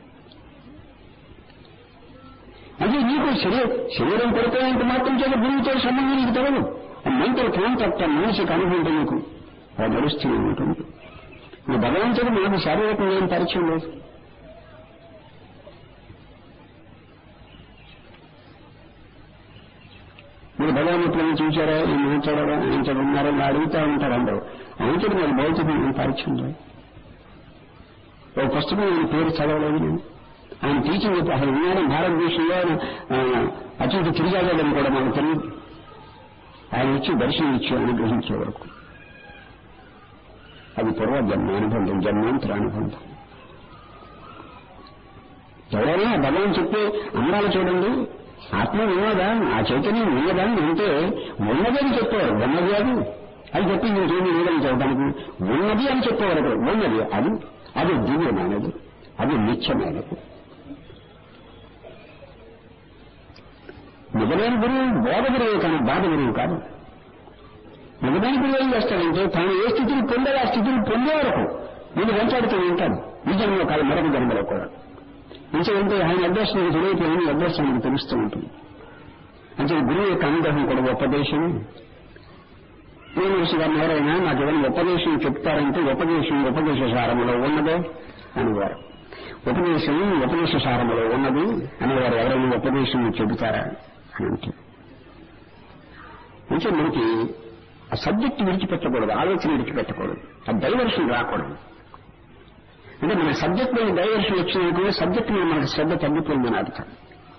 అదే నీకు శరీరం శరీరం పడిపోయేంత మాత్రం చేత గురువుతో సంబంధం నీకు తెలదు. మెంటల్ కాంటాక్ట్ మనిషికి అనుభవం నీకు అది నడుస్తూనే ఉంటుంది. నువ్వు భగవంతుడు మనకు శారీరకంగా ఏం పరిచయం లేదు. మీరు భగవాన్ ఎప్పుడైనా చూశారా, ఏం మాట్లాడారా, ఆయన ఉన్నారా అని అడుగుతూ ఉంటారు అందరూ. ఆయనతో మరి భౌతికం ఏం పరిచయం లేదు. ఒక పుస్తకం ఆయన పేరు చదవలేదు నేను. ఆయన టీచింగ్ అసలు విజ్ఞానం భారతదేశంలో అటు ఇటు తిరిగాలని కూడా మనకు తెలియదు. ఆయన ఇచ్చి దర్శనం ఇచ్చి అనుగ్రహించే వరకు అది పూర్వ జన్మ అనుబంధం, జన్మాంతర అనుబంధం. ఎవరైనా భగవాన్ చెప్పే అమరాలు చూడండి, ఆత్మ ఉన్నదా, ఆ చైతన్యం ఉన్నదా అంటే ఉన్నదని చెప్పేవారు. ఉన్నది అది అది చెప్పి ఇంకేమీ లేదని చెప్పడానికి ఉన్నది అని చెప్పేవారు. ఉన్నది అది అది దివ్యమైనది, అది నిత్యమైనది. నిజమైన గురువు బోధ గురువు కానీ బాధ గురువు కాదు. నిజమైన గురువు ఏం చేస్తాడంటే తాను ఏ స్థితిని పొందాలో ఆ స్థితిని పొందే వరకు నేను వెంటాడుతూ ఉంటాను. ఈ జన్మలో కాదు, మరొక జన్మలో కూడా. ఎందుకంటే ఆయన అభ్యాసం తెలియకపోయిన అభ్యాసం మీకు తెలుస్తూ ఉంటుంది. అంటే గురువు యొక్క అనుగ్రహం కూడా ఉపదేశం. యూనివర్సిటీ గారిని ఎవరైనా నాకు ఏదైనా ఉపదేశం చెప్తారంటే ఉపదేశం ఉపదేశ సారములో ఉన్నదే అనేవారు. ఉపదేశం ఉపదేశ సారములో ఉన్నది అనేవారు. ఎవరైనా ఉపదేశం చెబుతారా అని అంటే అంటే మనకి ఆ సబ్జెక్ట్ విడిచిపెట్టకూడదు, ఆలోచన విడిచిపెట్టకూడదు, ఆ డైవర్షన్ రాకూడదు. అంటే మన సబ్జెక్ట్ మీద డైవర్షన్ వచ్చినప్పుడు సబ్జెక్ట్ మీద మనకు శ్రద్ధ తగ్గిపోయిందని అర్థం.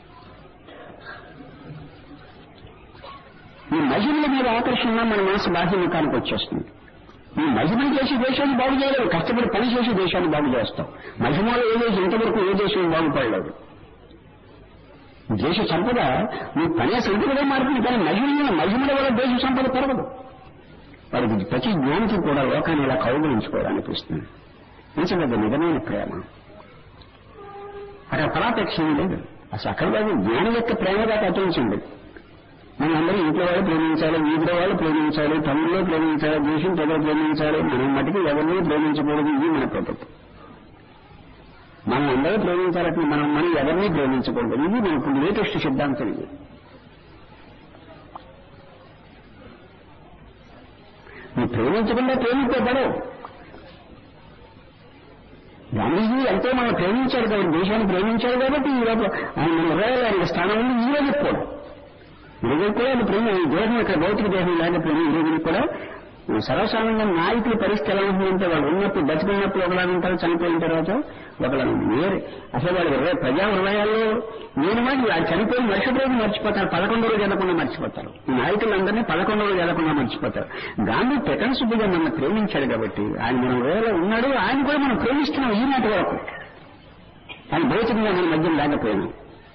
ఈ మహిళల మీద ఆకర్షణ మన మనసు బాహ్యముఖానికి వచ్చేస్తుంది. ఈ మహిమలు చేసి దేశాన్ని బాగు చేయలేదు, కష్టపడి పని చేసి దేశాన్ని బాగు చేస్తాం. మహిమలో ఏ దేశం ఇంతవరకు ఏ దేశం బాగుపడలేదు. దేశ సంపద నువ్వు పనే సంపదగా మారుతుంది, కానీ మహిమ మహిమల వల్ల దేశ సంపద పెరగదు. వారికి ప్రతి జ్ఞానికి కూడా లోకాన్ని ఇలా కౌగులించుకోవాలనిపిస్తుంది. నిజంగా నిజమైన ప్రేమ అక్కడ ఫలాపేక్ష లేదు. అసలు అక్కడ కాదు, జ్ఞానం యొక్క ప్రేమ దాకా అటుంచండి. మనందరూ ఇంట్లో వాళ్ళు ప్రేమించాలి, వీధిలో వాళ్ళు ప్రేమించాలి, తమ్ముళ్ళు ప్రేమించాలి, దేశం ప్రజలు ప్రేమించాలి. మనం మటుకు ఎవరిని ప్రేమించకూడదు. ఇది మన పద్ధతి. మనం అందరూ ప్రేమించాలంటే మనం మనం ఎవరిని ప్రేమించకూడదు. ఇది మనకు లేటెస్ట్ సిద్ధాంతం. ఇది నువ్వు ప్రేమించకుండా ప్రేమించబడవు. గాంధీజీ ఎంతో మనం ప్రేమించాడు కాబట్టి, దేశాన్ని ప్రేమించాడు కాబట్టి ఈరోజు ఆయన మన హృదయాలు ఆయన స్థానం ఉంది. ఈ రోజు కూడా ఈ రోజు కూడా ఆయన ప్రేమ దేహం ఇక్కడ భౌతిక దేహం లేకపోయినా ఈ రోజుకి కూడా సర్వసామాన్య నాయకుల పరిస్థితి ఎలా ఉంటుందంటే వాళ్ళు ఉన్నప్పుడు బతికున్నప్పుడు ఒకలాగా ఉంటారు, చనిపోయిన తర్వాత ఒకలాగా వేరే. అసలు వాళ్ళు హృదయ ప్రజా హృదయాల్లో నేను మాట వాళ్ళు చనిపోయి మరుసటి రోజు మర్చిపోతారు, పదకొండో రోజు వెళ్ళకుండా మర్చిపోతారు. ఈ నాయకులందరినీ పదకొండో రోజు వెళ్ళకుండా మర్చిపోతారు. గాంధీ ప్రకటనశుద్ధిగా మనం ప్రేమించాడు కాబట్టి ఆయన మన హృదయంలో ఉన్నాడు. ఆయన కూడా మనం ప్రేమిస్తున్నాం ఈనాటి వరకు. ఆయన భౌతికంగా మన మధ్య లేకపోయినాం.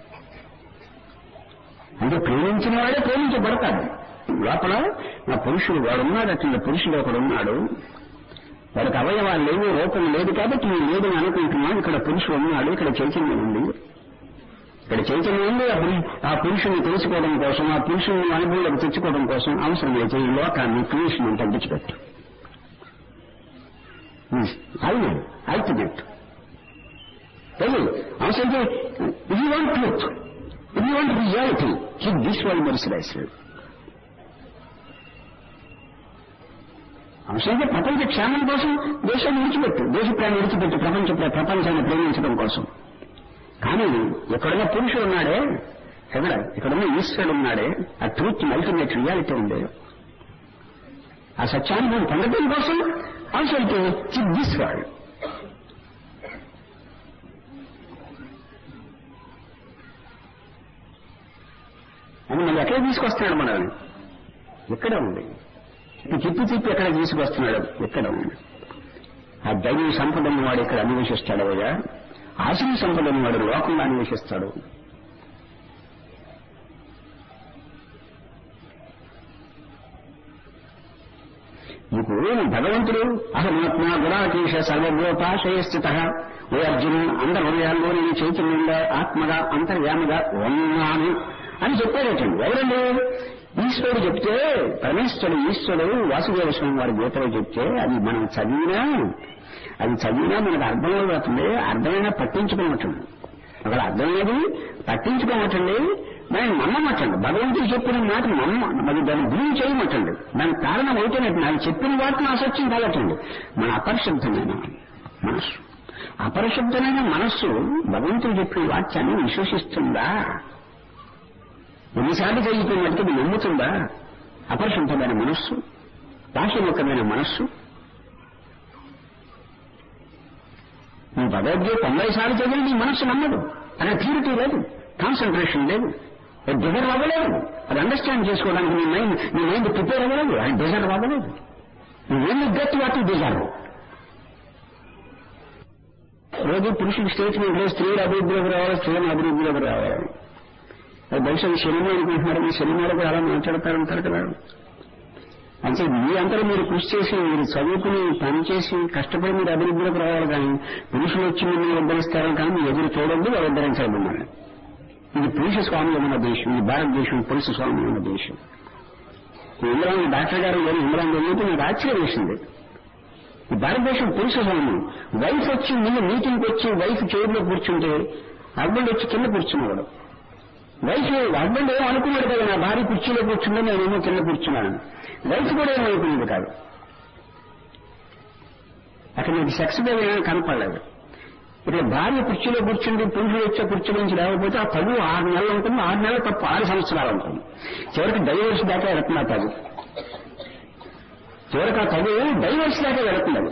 అంటే ప్రేమించిన వాడే ప్రేమించబడతాడు. లోపల నా పురుషుడు వాడున్నాడు, అట్లా పురుషుడు ఒకడు ఉన్నాడు. వాడికి అవయవాలు లేవు, రూపం లేదు కాబట్టి నేను లేదని అనుకుంటున్నాను. ఇక్కడ పురుషుడు ఉన్నాడు, ఇక్కడ చైతన్యం ఉంది. ఇక్కడ చైతన్యం ఉంది. ఆ పురుషుని తెలుసుకోవడం కోసం, ఆ పురుషుని అనుభవంలోకి తెచ్చుకోవడం కోసం అవసరమైతే ఈ లోకాన్ని క్రియేషన్ తగ్గించిపెట్టు. అయినా అల్టిమేట్ అవసరమైతే ఇది వాంట్ ట్రూత్, ఇది want reality, keep this world mercilized. అవసరమైతే ప్రపంచ క్షేమం కోసం దేశాన్ని విడిచిపెట్టు, దేశ ప్రేమ విడిచిపెట్టు, ప్రపంచ ప్రపంచాన్ని ప్రేమించడం కోసం. కానీ ఎక్కడున్న పురుషుడు ఉన్నాడే, ఎక్కడ ఇక్కడున్న ఈశ్వరుడు ఉన్నాడే, ఆ ట్రూత్ అల్టిమేట్ రియాలిటీ ఉండే, ఆ సత్యానుభవం పొందడం కోసం అవసరమైతే కీప్ దిస్ వరల్డ్. అని మళ్ళీ ఎక్కడ తీసుకొస్తున్నాడు మనల్ని? ఎక్కడ ఉంది? తిప్పి తిప్పి ఎక్కడ తీసుకొస్తున్నాడు? ఎక్కడ ఉంది? ఆ దైవ సంపదను వాడు ఇక్కడ అన్వేషిస్తాడు అయ్యా, ఆశయ సంపదను వాడు లోకంలో అన్వేషిస్తాడు. నీకు భగవంతుడు అహమాత్మ గుణాకేశ సర్వగోపాశయ స్థిత, ఓ అర్జును అందరి హృదయాల్లో నేను చైతన్యంగా ఆత్మగా అంతర్యామిగా ఉన్నాను అని చెప్పారటండి. ఎవరండి? ఈశ్వరుడు చెప్తే, పరమేశ్వరుడు ఈశ్వరుడు వాసుదేవ స్వామి వారి గీతలో చెప్తే అది మనం చదివినా అది చదివినా మనకు అర్థమవుతుంది. అర్థమైనా పట్టించుకోమటండి. ఒకవేళ అర్థమైనది పట్టించుకోమటండి, దాన్ని నమ్మమటండి. భగవంతుడు చెప్పిన మాట నమ్మ, మరి దాన్ని గురించి చేయమటండి. దానికి కారణం అయితేనట్టు నాకు చెప్పిన వాటిని అసత్యం కావటండి. మన అపరిశుద్ధమైన మనస్సు అపరిశుద్ధమైన మనస్సు భగవంతుడు చెప్పిన వాక్యాన్ని విశ్వసిస్తుందా? ఎన్నిసార్లు జరిగిపోయిన వాటికి నమ్ముతుందా? అపరిశుద్ధమైన మనస్సు, పాశముఖమైన మనస్సు. నీ భగవద్గీత తొంభై సార్లు చదివి నీ మనస్సు నమ్మదు. అక్కడ ప్యూరిటీ లేదు, కాన్సన్ట్రేషన్ లేదు, డిజర్వ్ అవ్వలేదు. అది అండర్స్టాండ్ చేసుకోవడానికి నీ మైండ్ నీ మైండ్ ప్రిపేర్ అవ్వలేదు, అది డిజర్వ్ అవ్వలేదు. నువ్వేమి గట్టి వాటి డిజర్వ్. రోజు పురుషులు స్టేట్మెంట్ లేదు, స్త్రీల అభివృద్ధిలోకి రావాలి, స్త్రీల అభివృద్ధిలోకి రావాలి. అది బహుశా ఈ సినిమా అనుకుంటున్నారు, మీ సినిమాలో కూడా అలా మాట్లాడతారంటారు కదా. అంటే మీ అంతా మీరు కృషి చేసి మీరు చదువుకుని పని చేసి కష్టపడి మీరు అభివృద్ధిలోకి రావాలి, కానీ పురుషులు వచ్చి మిమ్మల్ని ఉద్ధరిస్తారని కానీ మీరు ఎదురు చూడండి, వాళ్ళు ఉద్ధరించాలి మిమ్మల్ని. ఇది పురుష స్వామి ఉన్న దేశం, ఇది భారతదేశం పురుష స్వామి ఉన్న దేశం. ఇంద్రాన్ని డాక్టర్ గారు ఏమి ఇంద్రాన్ని వెళ్ళినట్టు నాకు ఆశ్చర్యం వేసింది. ఈ భారతదేశం పురుష స్వామి. వైఫ్ వచ్చి ముందు మీటింగ్కి వచ్చి వైఫ్ చైర్లో కూర్చుంటే హస్బెండ్ వచ్చి కింద కూర్చున్నాడు. వైఫ్ హస్బెండ్ ఏమో అనుకున్నాడు కదా, నా భార్య కుర్చీలో కూర్చుంటే నేనేమో కింద కూర్చున్నాను. వైఫ్ కూడా ఏమో అనుకునేది కాదు. అక్కడ నీకు సెక్స్ మీద ఏమీ కనపడలేదు. ఇక్కడ భార్య కుర్చీలో కూర్చుంటే పురుషుడు వచ్చే కుర్చీ నుంచి రాకపోతే ఆ తగు ఆరు నెలలు ఉంటుంది, ఆరు నెలలు తప్ప ఆరు సంవత్సరాలు ఉంటుంది. చివరికి డైవర్స్ దాకా వెళుతుంది ఆ తగు. చివరికి ఆ తగు డైవర్స్ దాకా వెళుతున్నది.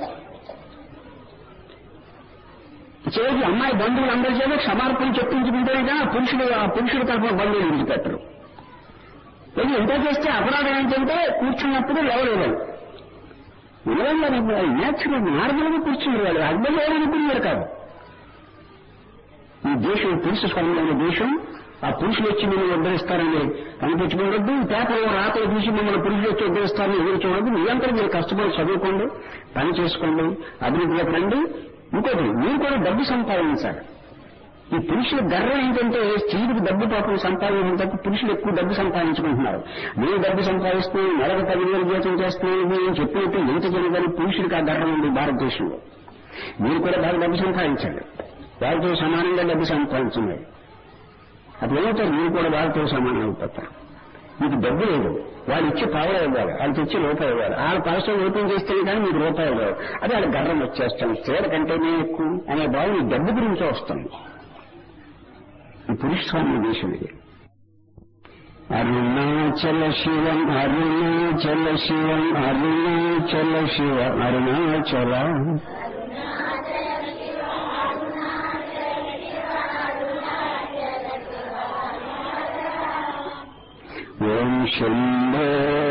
చివరికి అమ్మాయి బంధువులు అందరి చేత క్షమార్పణ చెప్పించుకుంటేనే కానీ పురుషుడు ఆ పురుషుడి తరఫున బంధువులు విడిచిపెట్టరు. ఇది ఎంత చేస్తే అపరాధం ఏంటంటే కూర్చున్నప్పుడు లేవలేదు. నిలవలేదు, నేచురల్ నార్మల్గా కూర్చున్నారు. వాళ్ళు హస్బెండ్ ఎవరనుకున్నారు కాదు. ఈ దేశం పురుష స్వామ్యమైన దేశం. ఆ పురుషులు వచ్చి మిమ్మల్ని ఉద్ధరిస్తారని కనిపించుకోవద్దు. పేపర్లో రాతలు తీసి మిమ్మల్ని పురుషులు వచ్చి ఉద్ధరిస్తారని ఎదురు చూడద్దు. నిరంతరం మీరు కష్టపడి చదువుకోండి, పని చేసుకోండి, అభివృద్ధిలోకి రండి. ఇంకోటి, మీరు కూడా డబ్బు సంపాదించాలి. ఈ పురుషుల గర్వం ఏంటంటే స్త్రీలకు డబ్బు పాపం సంపాదించిన తప్ప పురుషులు ఎక్కువ డబ్బు సంపాదించుకుంటున్నారు. నేను డబ్బు సంపాదిస్తున్నాను, నెలకు పదివేలు జీతం చేస్తున్నాను, నేను చెప్పినట్టు ఎంత చేయగలి పురుషుడికి ఆ గర్వం ఉంది భారతదేశంలో. మీరు కూడా బాగా డబ్బు సంపాదించండి, వాళ్ళతో సమానంగా డబ్బు సంపాదించున్నారు. అప్పుడు ఏమవుతారు, మీరు కూడా వాళ్ళతో సమానం అయిపోతారు. మీకు డబ్బు లేదు, వాళ్ళు ఇచ్చే పావులు ఇవ్వాలి, వాళ్ళు తెచ్చి రూపాయి ఇవ్వాలి. వాళ్ళ పరిశ్రమ ఓపెన్ చేస్తే కానీ మీకు రూపాయి ఇవ్వాలి. అదే వాళ్ళ గర్వం వచ్చేస్తాను, స్త్రీల కంటేనే ఎక్కువ అనే భావం ఈ డబ్బు గురించే వస్తుంది. ఈ పురుష స్వామి దేశం ఇది. అరుణాచల శివం అరుణాచల శివం అరుణాచల శివ అరుణాచల ఓం శంభో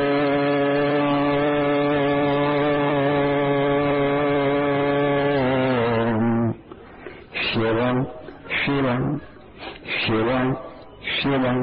శివం శివం శివం శివం శివ శివ నారాయణ.